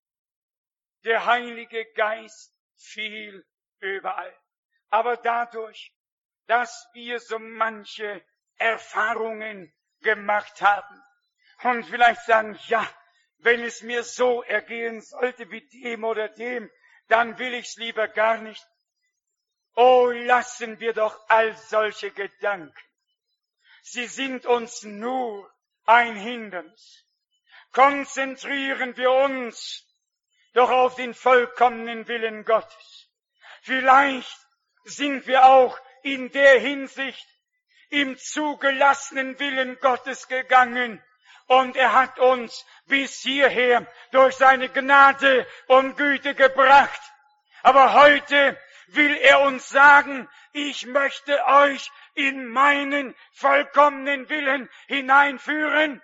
Der Heilige Geist fiel überall. Aber dadurch, dass wir so manche Erfahrungen gemacht haben und vielleicht sagen, ja, wenn es mir so ergehen sollte wie dem oder dem, dann will ich's lieber gar nicht. Oh, lassen wir doch all solche Gedanken. Sie sind uns nur ein Hindernis. Konzentrieren wir uns doch auf den vollkommenen Willen Gottes. Vielleicht sind wir auch in der Hinsicht im zugelassenen Willen Gottes gegangen. Und er hat uns bis hierher durch seine Gnade und Güte gebracht. Aber heute will er uns sagen, ich möchte euch in meinen vollkommenen Willen hineinführen.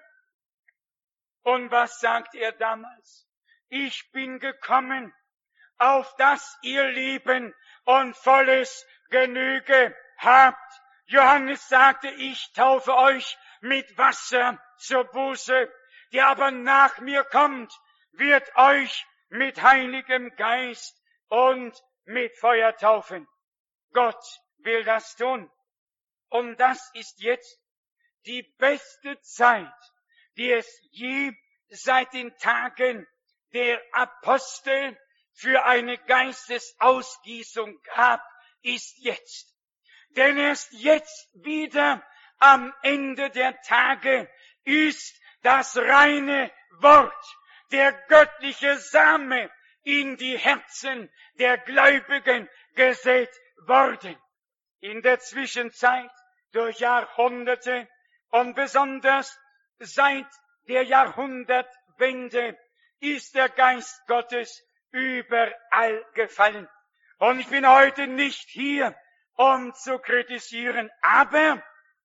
Und was sagt er damals? Ich bin gekommen, auf dass ihr Leben und volles Genüge habt. Johannes sagte, ich taufe euch mit Wasser zur Buße, der aber nach mir kommt, wird euch mit Heiligem Geist und mit Feuer taufen. Gott will das tun. Und das ist jetzt die beste Zeit, die es je seit den Tagen der Apostel für eine Geistesausgießung gab, ist jetzt. Denn erst jetzt wieder am Ende der Tage ist das reine Wort, der göttliche Same in die Herzen der Gläubigen gesät worden. In der Zwischenzeit durch Jahrhunderte und besonders seit der Jahrhundertwende ist der Geist Gottes überall gefallen. Und ich bin heute nicht hier, um zu kritisieren, aber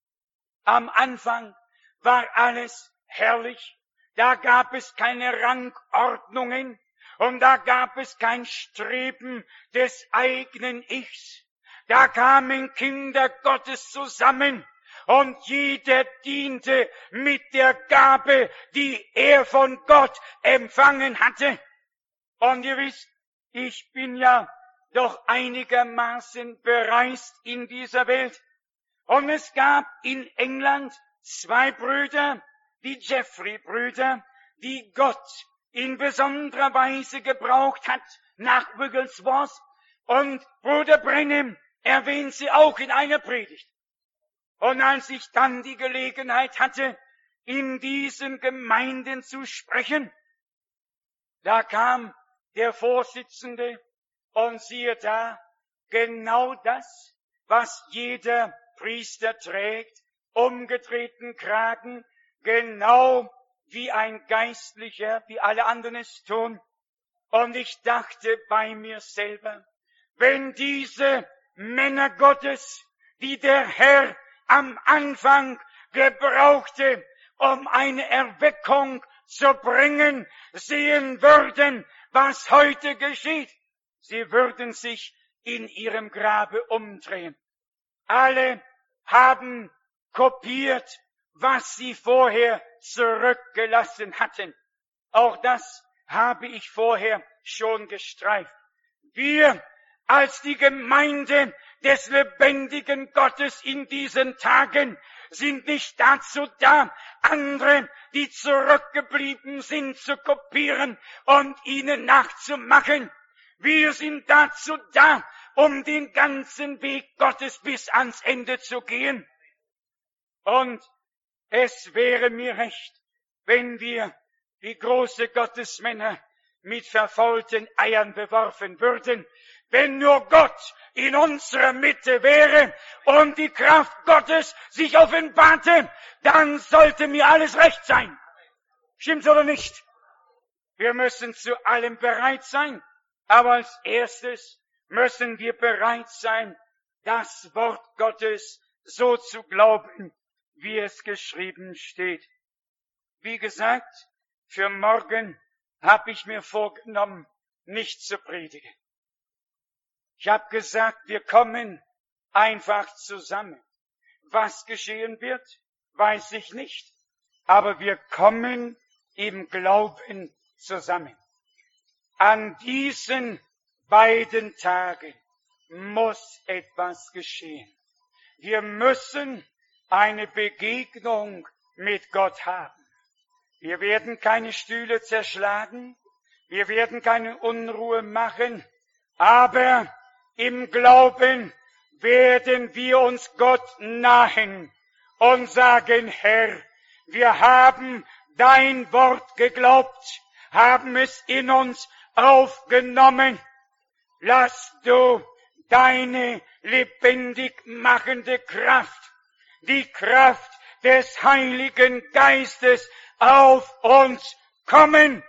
am Anfang war alles herrlich. Da gab es keine Rangordnungen und da gab es kein Streben des eigenen Ichs. Da kamen Kinder Gottes zusammen und jeder diente mit der Gabe, die er von Gott empfangen hatte. Und ihr wisst, ich bin ja doch einigermaßen bereist in dieser Welt. Und es gab in England zwei Brüder, die Jeffrey-Brüder, die Gott in besonderer Weise gebraucht hat nach Wigglesworth. Und Bruder Branham erwähnt sie auch in einer Predigt. Und als ich dann die Gelegenheit hatte, in diesen Gemeinden zu sprechen, da kam der Vorsitzende und siehe da, genau das, was jeder Priester trägt, umgedrehten Kragen, genau wie ein Geistlicher, wie alle anderen es tun. Und ich dachte bei mir selber, wenn diese Männer Gottes, die der Herr am Anfang gebrauchte, um eine Erweckung zu bringen, sehen würden, was heute geschieht, sie würden sich in ihrem Grabe umdrehen. Alle haben kopiert, was sie vorher zurückgelassen hatten. Auch das habe ich vorher schon gestreift. Wir als die Gemeinde des lebendigen Gottes in diesen Tagen sind nicht dazu da, andere, die zurückgeblieben sind, zu kopieren und ihnen nachzumachen. Wir sind dazu da, um den ganzen Weg Gottes bis ans Ende zu gehen. Und es wäre mir recht, wenn wir die große Gottesmänner mit verfaulten Eiern beworfen würden. Wenn nur Gott in unserer Mitte wäre und die Kraft Gottes sich offenbarte, dann sollte mir alles recht sein. Stimmt's oder nicht? Wir müssen zu allem bereit sein, aber als erstes müssen wir bereit sein, das Wort Gottes so zu glauben, wie es geschrieben steht. Wie gesagt, für morgen habe ich mir vorgenommen, nicht zu predigen. Ich habe gesagt, wir kommen einfach zusammen. Was geschehen wird, weiß ich nicht. Aber wir kommen im Glauben zusammen. An diesen beiden Tagen muss etwas geschehen. Wir müssen eine Begegnung mit Gott haben. Wir werden keine Stühle zerschlagen, wir werden keine Unruhe machen, aber im Glauben werden wir uns Gott nahen und sagen, Herr, wir haben dein Wort geglaubt, haben es in uns aufgenommen. Lass du deine lebendig machende Kraft, die Kraft des Heiligen Geistes auf uns kommen,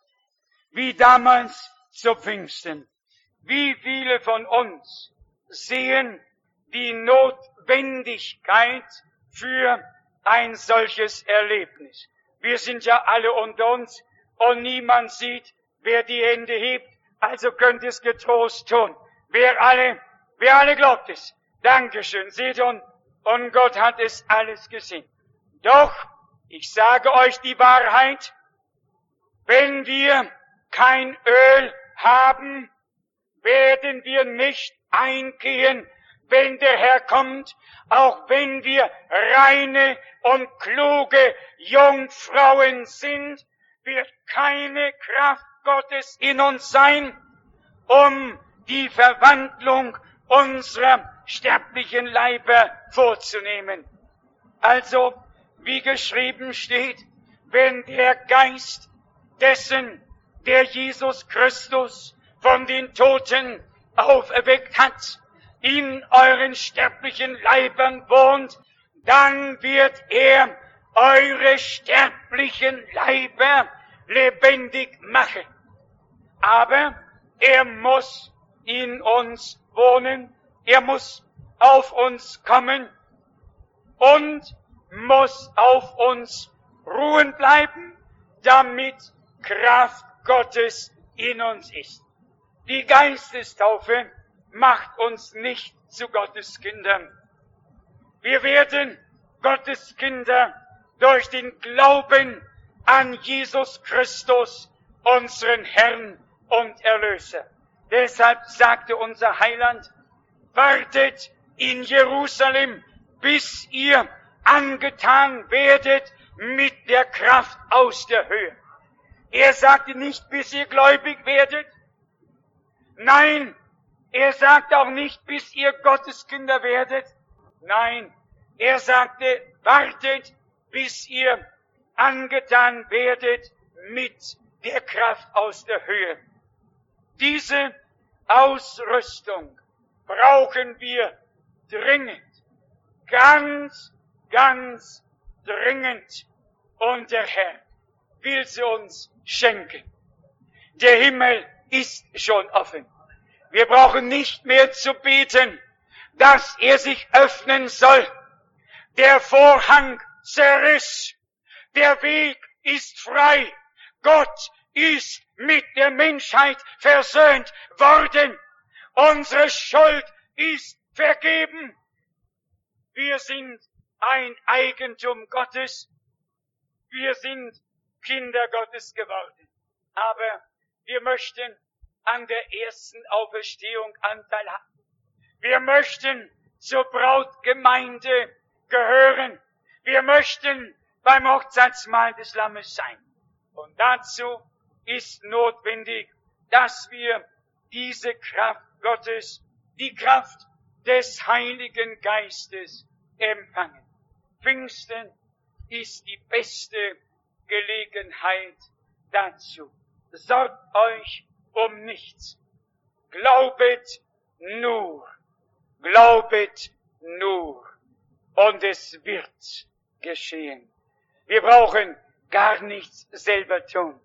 wie damals zu Pfingsten. Wie viele von uns sehen die Notwendigkeit für ein solches Erlebnis? Wir sind ja alle unter uns und niemand sieht, wer die Hände hebt, also könnt ihr es getrost tun. Wer alle, wer alle glaubt es. Dankeschön, seht und, und Gott hat es alles gesehen. Doch, ich sage euch die Wahrheit, wenn wir kein Öl haben, werden wir nicht eingehen, wenn der Herr kommt, auch wenn wir reine und kluge Jungfrauen sind, wird keine Kraft Gottes in uns sein, um die Verwandlung unserer sterblichen Leiber vorzunehmen. Also, wie geschrieben steht, wenn der Geist dessen, der Jesus Christus von den Toten auferweckt hat, in euren sterblichen Leibern wohnt, dann wird er eure sterblichen Leiber lebendig machen. Aber er muss in uns wohnen, er muss auf uns kommen und muss auf uns ruhen bleiben, damit Kraft Gottes in uns ist. Die Geistestaufe macht uns nicht zu Gottes Kindern. Wir werden Gottes Kinder durch den Glauben an Jesus Christus, unseren Herrn und Erlöser. Deshalb sagte unser Heiland, wartet in Jerusalem, bis ihr angetan werdet mit der Kraft aus der Höhe. Er sagte nicht, bis ihr gläubig werdet. Nein, er sagt auch nicht, bis ihr Gotteskinder werdet. Nein, er sagte, wartet, bis ihr angetan werdet mit der Kraft aus der Höhe. Diese Ausrüstung brauchen wir dringend, ganz, ganz dringend. Und der Herr will sie uns schenken. Der Himmel ist schon offen. Wir brauchen nicht mehr zu beten, dass er sich öffnen soll. Der Vorhang zerriss. Der Weg ist frei. Gott ist mit der Menschheit versöhnt worden. Unsere Schuld ist vergeben. Wir sind ein Eigentum Gottes. Wir sind Kinder Gottes geworden. Aber wir möchten an der ersten Auferstehung Anteil haben. Wir möchten zur Brautgemeinde gehören. Wir möchten beim Hochzeitsmahl des Lammes sein. Und dazu ist notwendig, dass wir diese Kraft Gottes, die Kraft des Heiligen Geistes empfangen. Pfingsten ist die beste Gelegenheit dazu. Sorgt euch um nichts. Glaubet nur. Glaubet nur. Und es wird geschehen. Wir brauchen gar nichts selber tun.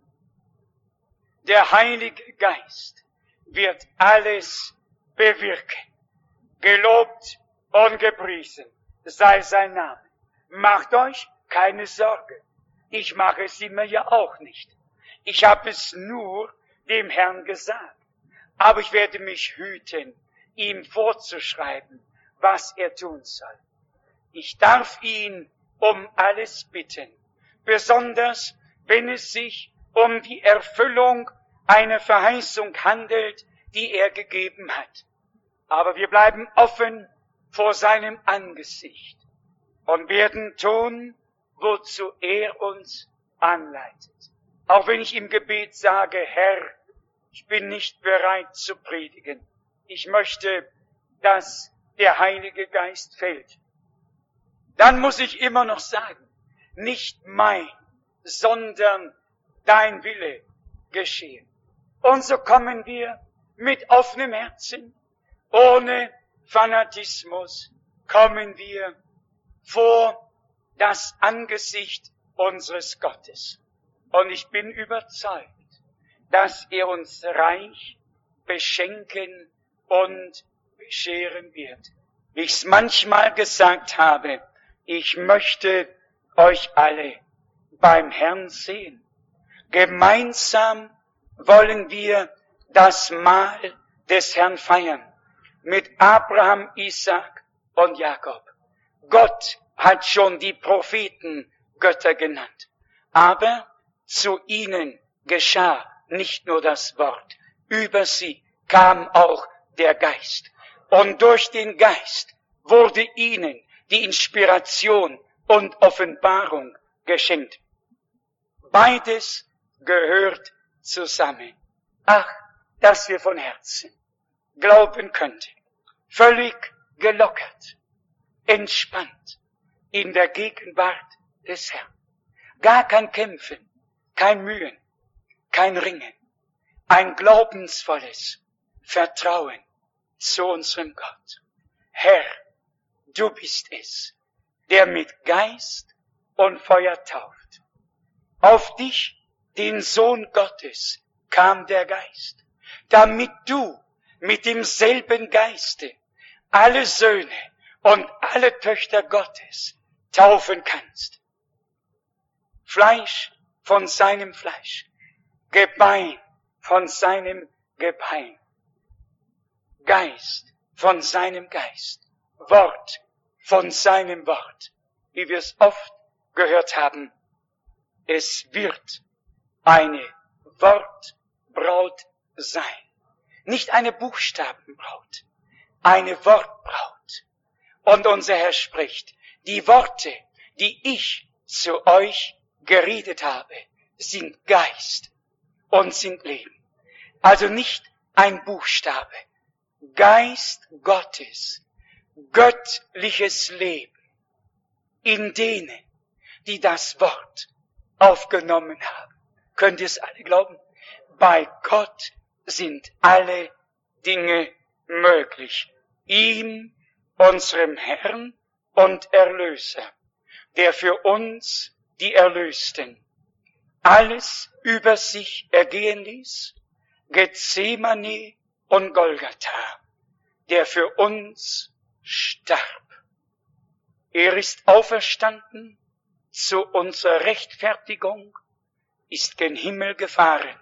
Der Heilige Geist wird alles bewirken. Gelobt und gepriesen sei sein Name. Macht euch keine Sorge. Ich mache sie mir ja auch nicht. Ich habe es nur dem Herrn gesagt. Aber ich werde mich hüten, ihm vorzuschreiben, was er tun soll. Ich darf ihn um alles bitten, besonders wenn es sich um die Erfüllung einer Verheißung handelt, die er gegeben hat. Aber wir bleiben offen vor seinem Angesicht und werden tun, wozu er uns anleitet. Auch wenn ich im Gebet sage, Herr, ich bin nicht bereit zu predigen. Ich möchte, dass der Heilige Geist fällt. Dann muss ich immer noch sagen, nicht mein, sondern dein Wille geschehen. Und so kommen wir mit offenem Herzen, ohne Fanatismus, kommen wir vor das Angesicht unseres Gottes. Und ich bin überzeugt, dass er uns reich beschenken und bescheren wird. Wie ich es manchmal gesagt habe, ich möchte euch alle beim Herrn sehen. Gemeinsam wollen wir das Mahl des Herrn feiern. Mit Abraham, Isaak und Jakob. Gott hat schon die Propheten Götter genannt. Aber zu ihnen geschah nicht nur das Wort. Über sie kam auch der Geist. Und durch den Geist wurde ihnen die Inspiration und Offenbarung geschenkt. Beides gehört zusammen. Ach, dass wir von Herzen glauben könnten, völlig gelockert, entspannt in der Gegenwart des Herrn. Gar kein Kämpfen, kein Mühen, kein Ringen, ein glaubensvolles Vertrauen zu unserem Gott. Herr, du bist es, der mit Geist und Feuer tauft. Auf dich, den Sohn Gottes, kam der Geist, damit du mit demselben Geiste alle Söhne und alle Töchter Gottes taufen kannst. Fleisch von seinem Fleisch, Gebein von seinem Gebein, Geist von seinem Geist, Wort von seinem Wort, wie wir es oft gehört haben. Es wird eine Wortbraut sein. Nicht eine Buchstabenbraut, eine Wortbraut. Und unser Herr spricht, die Worte, die ich zu euch geredet habe, sind Geist und sind Leben. Also nicht ein Buchstabe. Geist Gottes, göttliches Leben in denen, die das Wort aufgenommen haben. Könnt ihr es alle glauben? Bei Gott sind alle Dinge möglich. Ihm, unserem Herrn und Erlöser, der für uns, die Erlösten, alles über sich ergehen ließ, Gethsemane und Golgatha, der für uns starb. Er ist auferstanden zu unserer Rechtfertigung, ist gen Himmel gefahren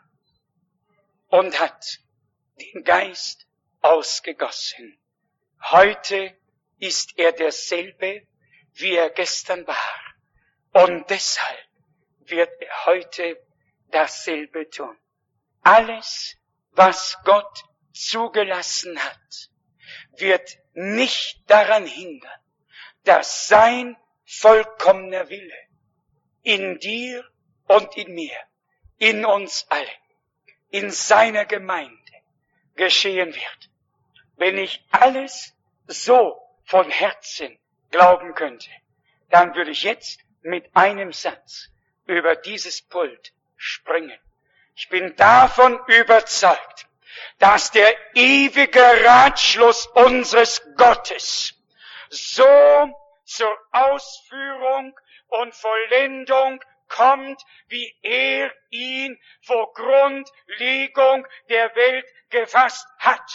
und hat den Geist ausgegossen. Heute ist er derselbe, wie er gestern war. Und deshalb wird er heute dasselbe tun. alles, was Gott zugelassen hat, wird nicht daran hindern, dass sein vollkommener Wille in dir und in mir, in uns allen, in seiner Gemeinde geschehen wird. Wenn ich alles so von Herzen glauben könnte, dann würde ich jetzt mit einem Satz über dieses Pult springen. Ich bin davon überzeugt, dass der ewige Ratschluss unseres Gottes so zur Ausführung und Vollendung kommt, wie er ihn vor Grundlegung der Welt gefasst hat.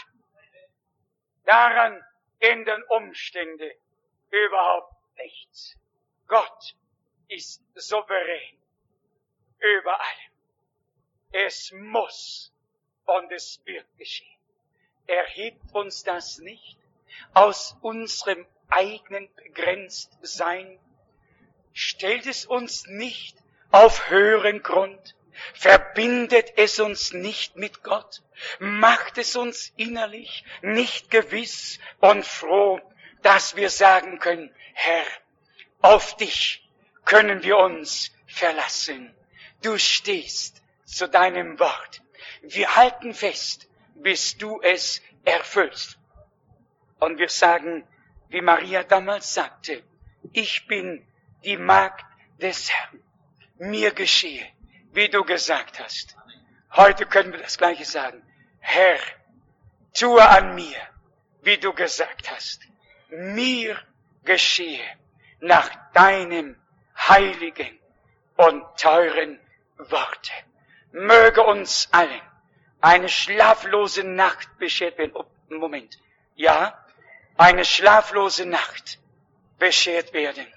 Daran ändern Umstände überhaupt nichts. Gott ist souverän über allem. Es muss und es wird geschehen. Erhebt uns das nicht aus unserem eigenen Begrenztsein? Stellt es uns nicht auf höheren Grund? Verbindet es uns nicht mit Gott? Macht es uns innerlich nicht gewiss und froh, dass wir sagen können, Herr, auf dich können wir uns verlassen. Du stehst zu deinem Wort. Wir halten fest, bis du es erfüllst. Und wir sagen, wie Maria damals sagte, ich bin die Magd des Herrn. Mir geschehe, wie du gesagt hast. Heute können wir das Gleiche sagen. Herr, tue an mir, wie du gesagt hast. Mir geschehe nach deinem heiligen und teuren Worte. Möge uns allen eine schlaflose Nacht beschert werden. Oh, Moment. Ja, eine schlaflose Nacht beschert werden,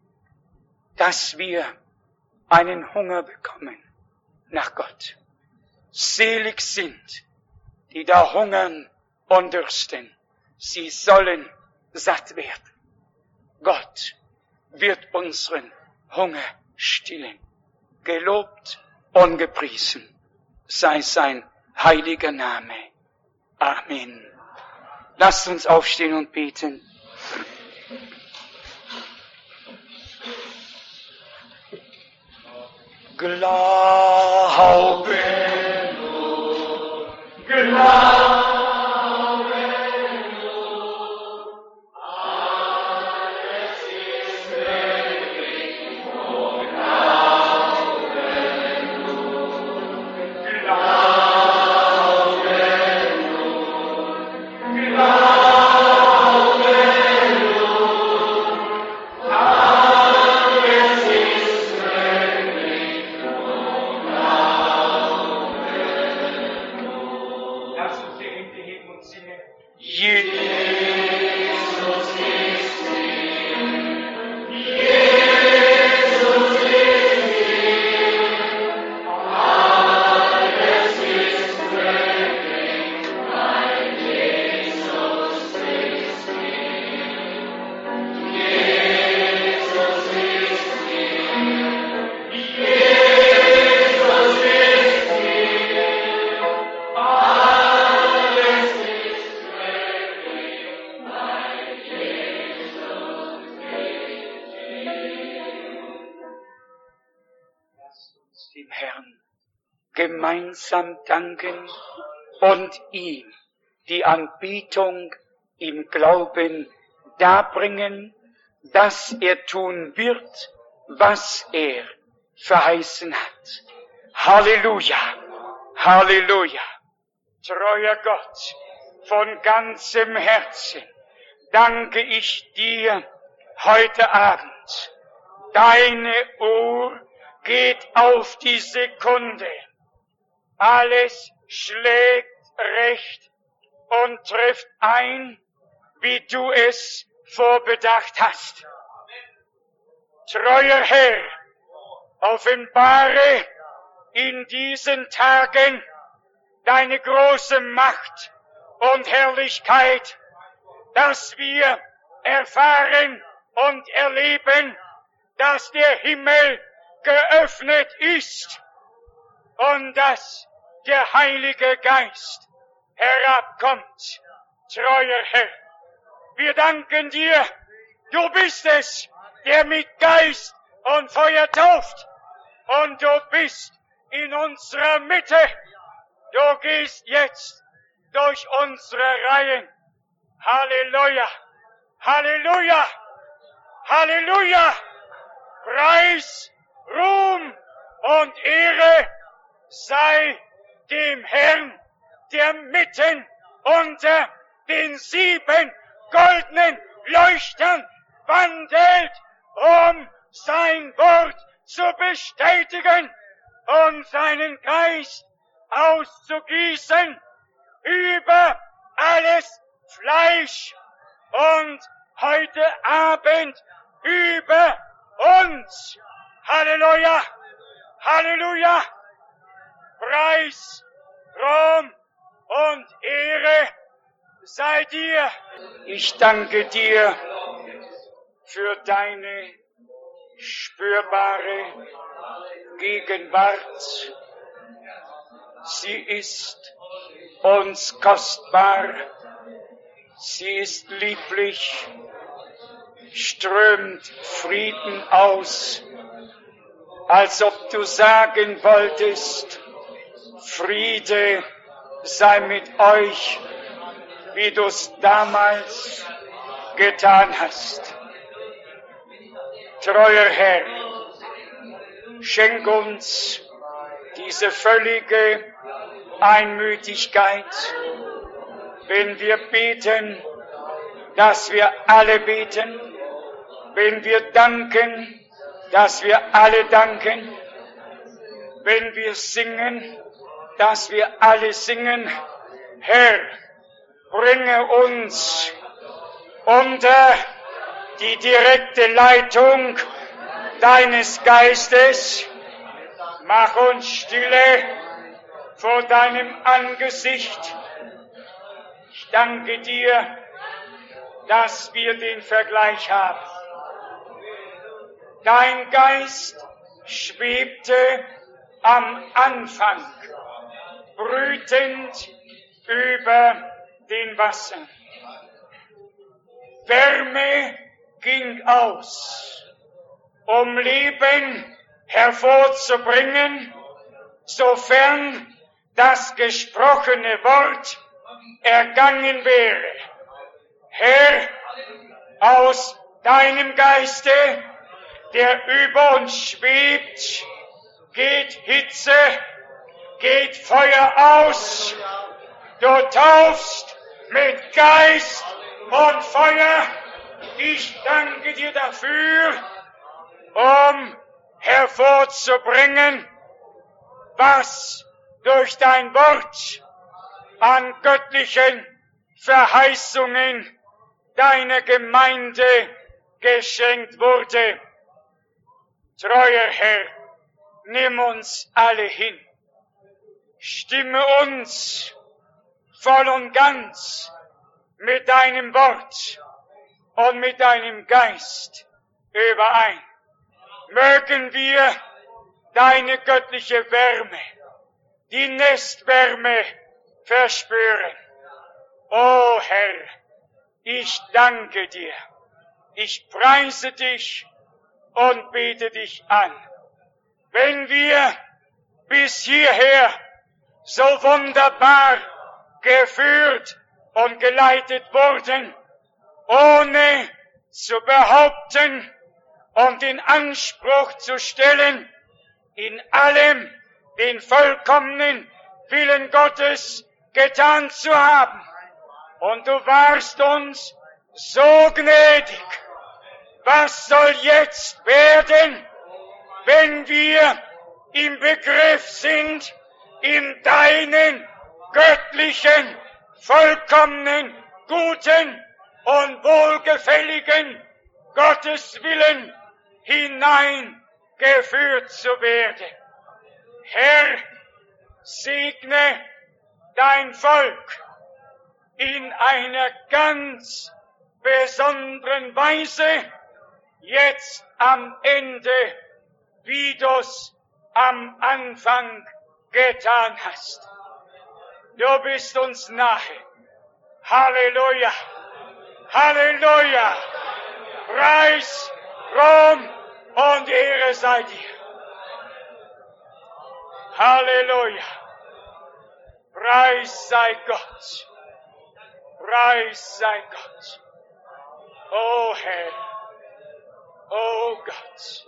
dass wir einen Hunger bekommen nach Gott. Selig sind, die da hungern und dürsten. Sie sollen satt werden. Gott wird unseren Hunger stillen. Gelobt und gepriesen sei sein heiliger Name. Amen. Lasst uns aufstehen und beten. Glaube nur, glaube nur, alles ist möglich, nur glaube nur, glaube nur, glaube nur, alles ist möglich. Jesus ist hier, Jesus ist hier, alles ist möglich, mein Jesus ist hier, Jesus ist hier, Jesus ist hier, alles ist dem Herrn gemeinsam danken und ihm die Anbetung im Glauben darbringen, dass er tun wird, was er verheißen hat. Halleluja, Halleluja. Treuer Gott, von ganzem Herzen danke ich dir heute Abend. Deine Uhr geht auf die Sekunde. Alles schlägt recht und trifft ein, wie du es vorbedacht hast. Treuer Herr, offenbare in diesen Tagen deine große Macht und Herrlichkeit, dass wir erfahren und erleben, dass der Himmel geöffnet ist und dass der Heilige Geist herabkommt. Treuer Herr, wir danken dir, du bist es, der mit Geist und Feuer tauft. Und du bist in unserer Mitte. Du gehst jetzt durch unsere Reihen. Halleluja! Halleluja! Halleluja! Preis, Ruhm und Ehre sei dem Herrn, der mitten unter den sieben goldenen Leuchtern wandelt, um sein Wort zu bestätigen und seinen Geist auszugießen über alles Fleisch und heute Abend über uns. Halleluja! Halleluja! Preis, Ruhm und Ehre sei dir. Ich danke dir für deine spürbare Gegenwart. Sie ist uns kostbar, sie ist lieblich, strömt Frieden aus, als ob du sagen wolltest, Friede sei mit euch, wie du es damals getan hast. Treuer Herr, schenk uns diese völlige Einmütigkeit, wenn wir beten, dass wir alle beten, wenn wir danken, dass wir alle danken, wenn wir singen, dass wir alle singen. Herr, bringe uns unter die direkte Leitung deines Geistes. Mach uns stille vor deinem Angesicht. Ich danke dir, dass wir den Vergleich haben. Dein Geist schwebte am Anfang brütend über den Wassern. Wärme ging aus, um Leben hervorzubringen, sofern das gesprochene Wort ergangen wäre. Herr, aus deinem Geiste, der über uns schwebt, geht Hitze, geht Feuer aus. Du taufst mit Geist und Feuer. Ich danke dir dafür, um hervorzubringen, was durch dein Wort an göttlichen Verheißungen deiner Gemeinde geschenkt wurde. Treuer Herr, nimm uns alle hin. Stimme uns voll und ganz mit deinem Wort und mit deinem Geist überein. Mögen wir deine göttliche Wärme, die Nestwärme verspüren. O Herr, ich danke dir, ich preise dich und bete dich an. Wenn wir bis hierher so wunderbar geführt und geleitet wurden, ohne zu behaupten und in Anspruch zu stellen, in allem den vollkommenen Willen Gottes getan zu haben. Und du warst uns so gnädig. Was soll jetzt werden, wenn wir im Begriff sind, in deinen göttlichen, vollkommenen, guten und wohlgefälligen Gotteswillen hineingeführt zu werden? Herr, segne dein Volk in einer ganz besonderen Weise, jetzt am Ende, wie du's am Anfang getan hast. Du bist uns nahe. Halleluja. Halleluja. Preis, Ruhm und Ehre sei dir. Halleluja. Preis sei Gott. Preis sei Gott. O Herr. O Gott.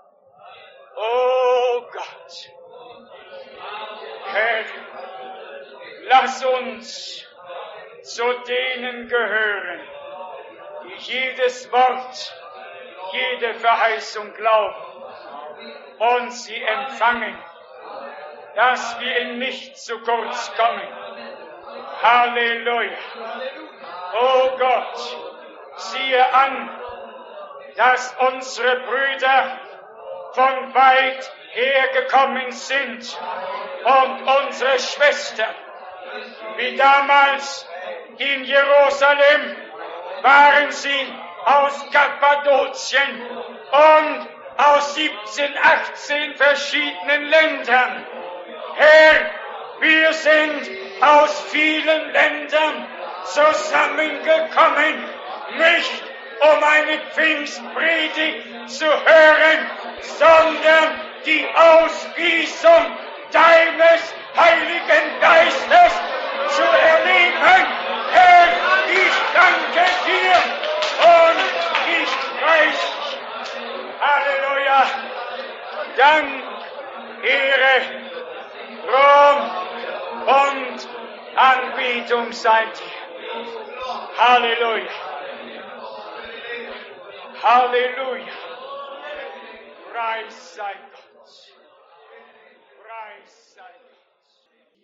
O Gott. Herr, lass uns zu denen gehören, die jedes Wort, jede Verheißung glauben und sie empfangen, dass wir in nichts zu kurz kommen. Halleluja. O Gott, siehe an, dass unsere Brüder von weit hergekommen sind und unsere Schwestern, wie damals in Jerusalem, waren sie aus Kappadokien und aus siebzehn, achtzehn verschiedenen Ländern. Herr, wir sind aus vielen Ländern zusammengekommen, nicht um eine Pfingstpredigt zu hören, sondern die Ausgießung deines Heiligen Geistes zu erleben. Herr, ich danke dir und ich preise dich. Halleluja. Dank, Ehre, Ruhm und Anbetung sei dir. Halleluja. Halleluja. Preis sei dir.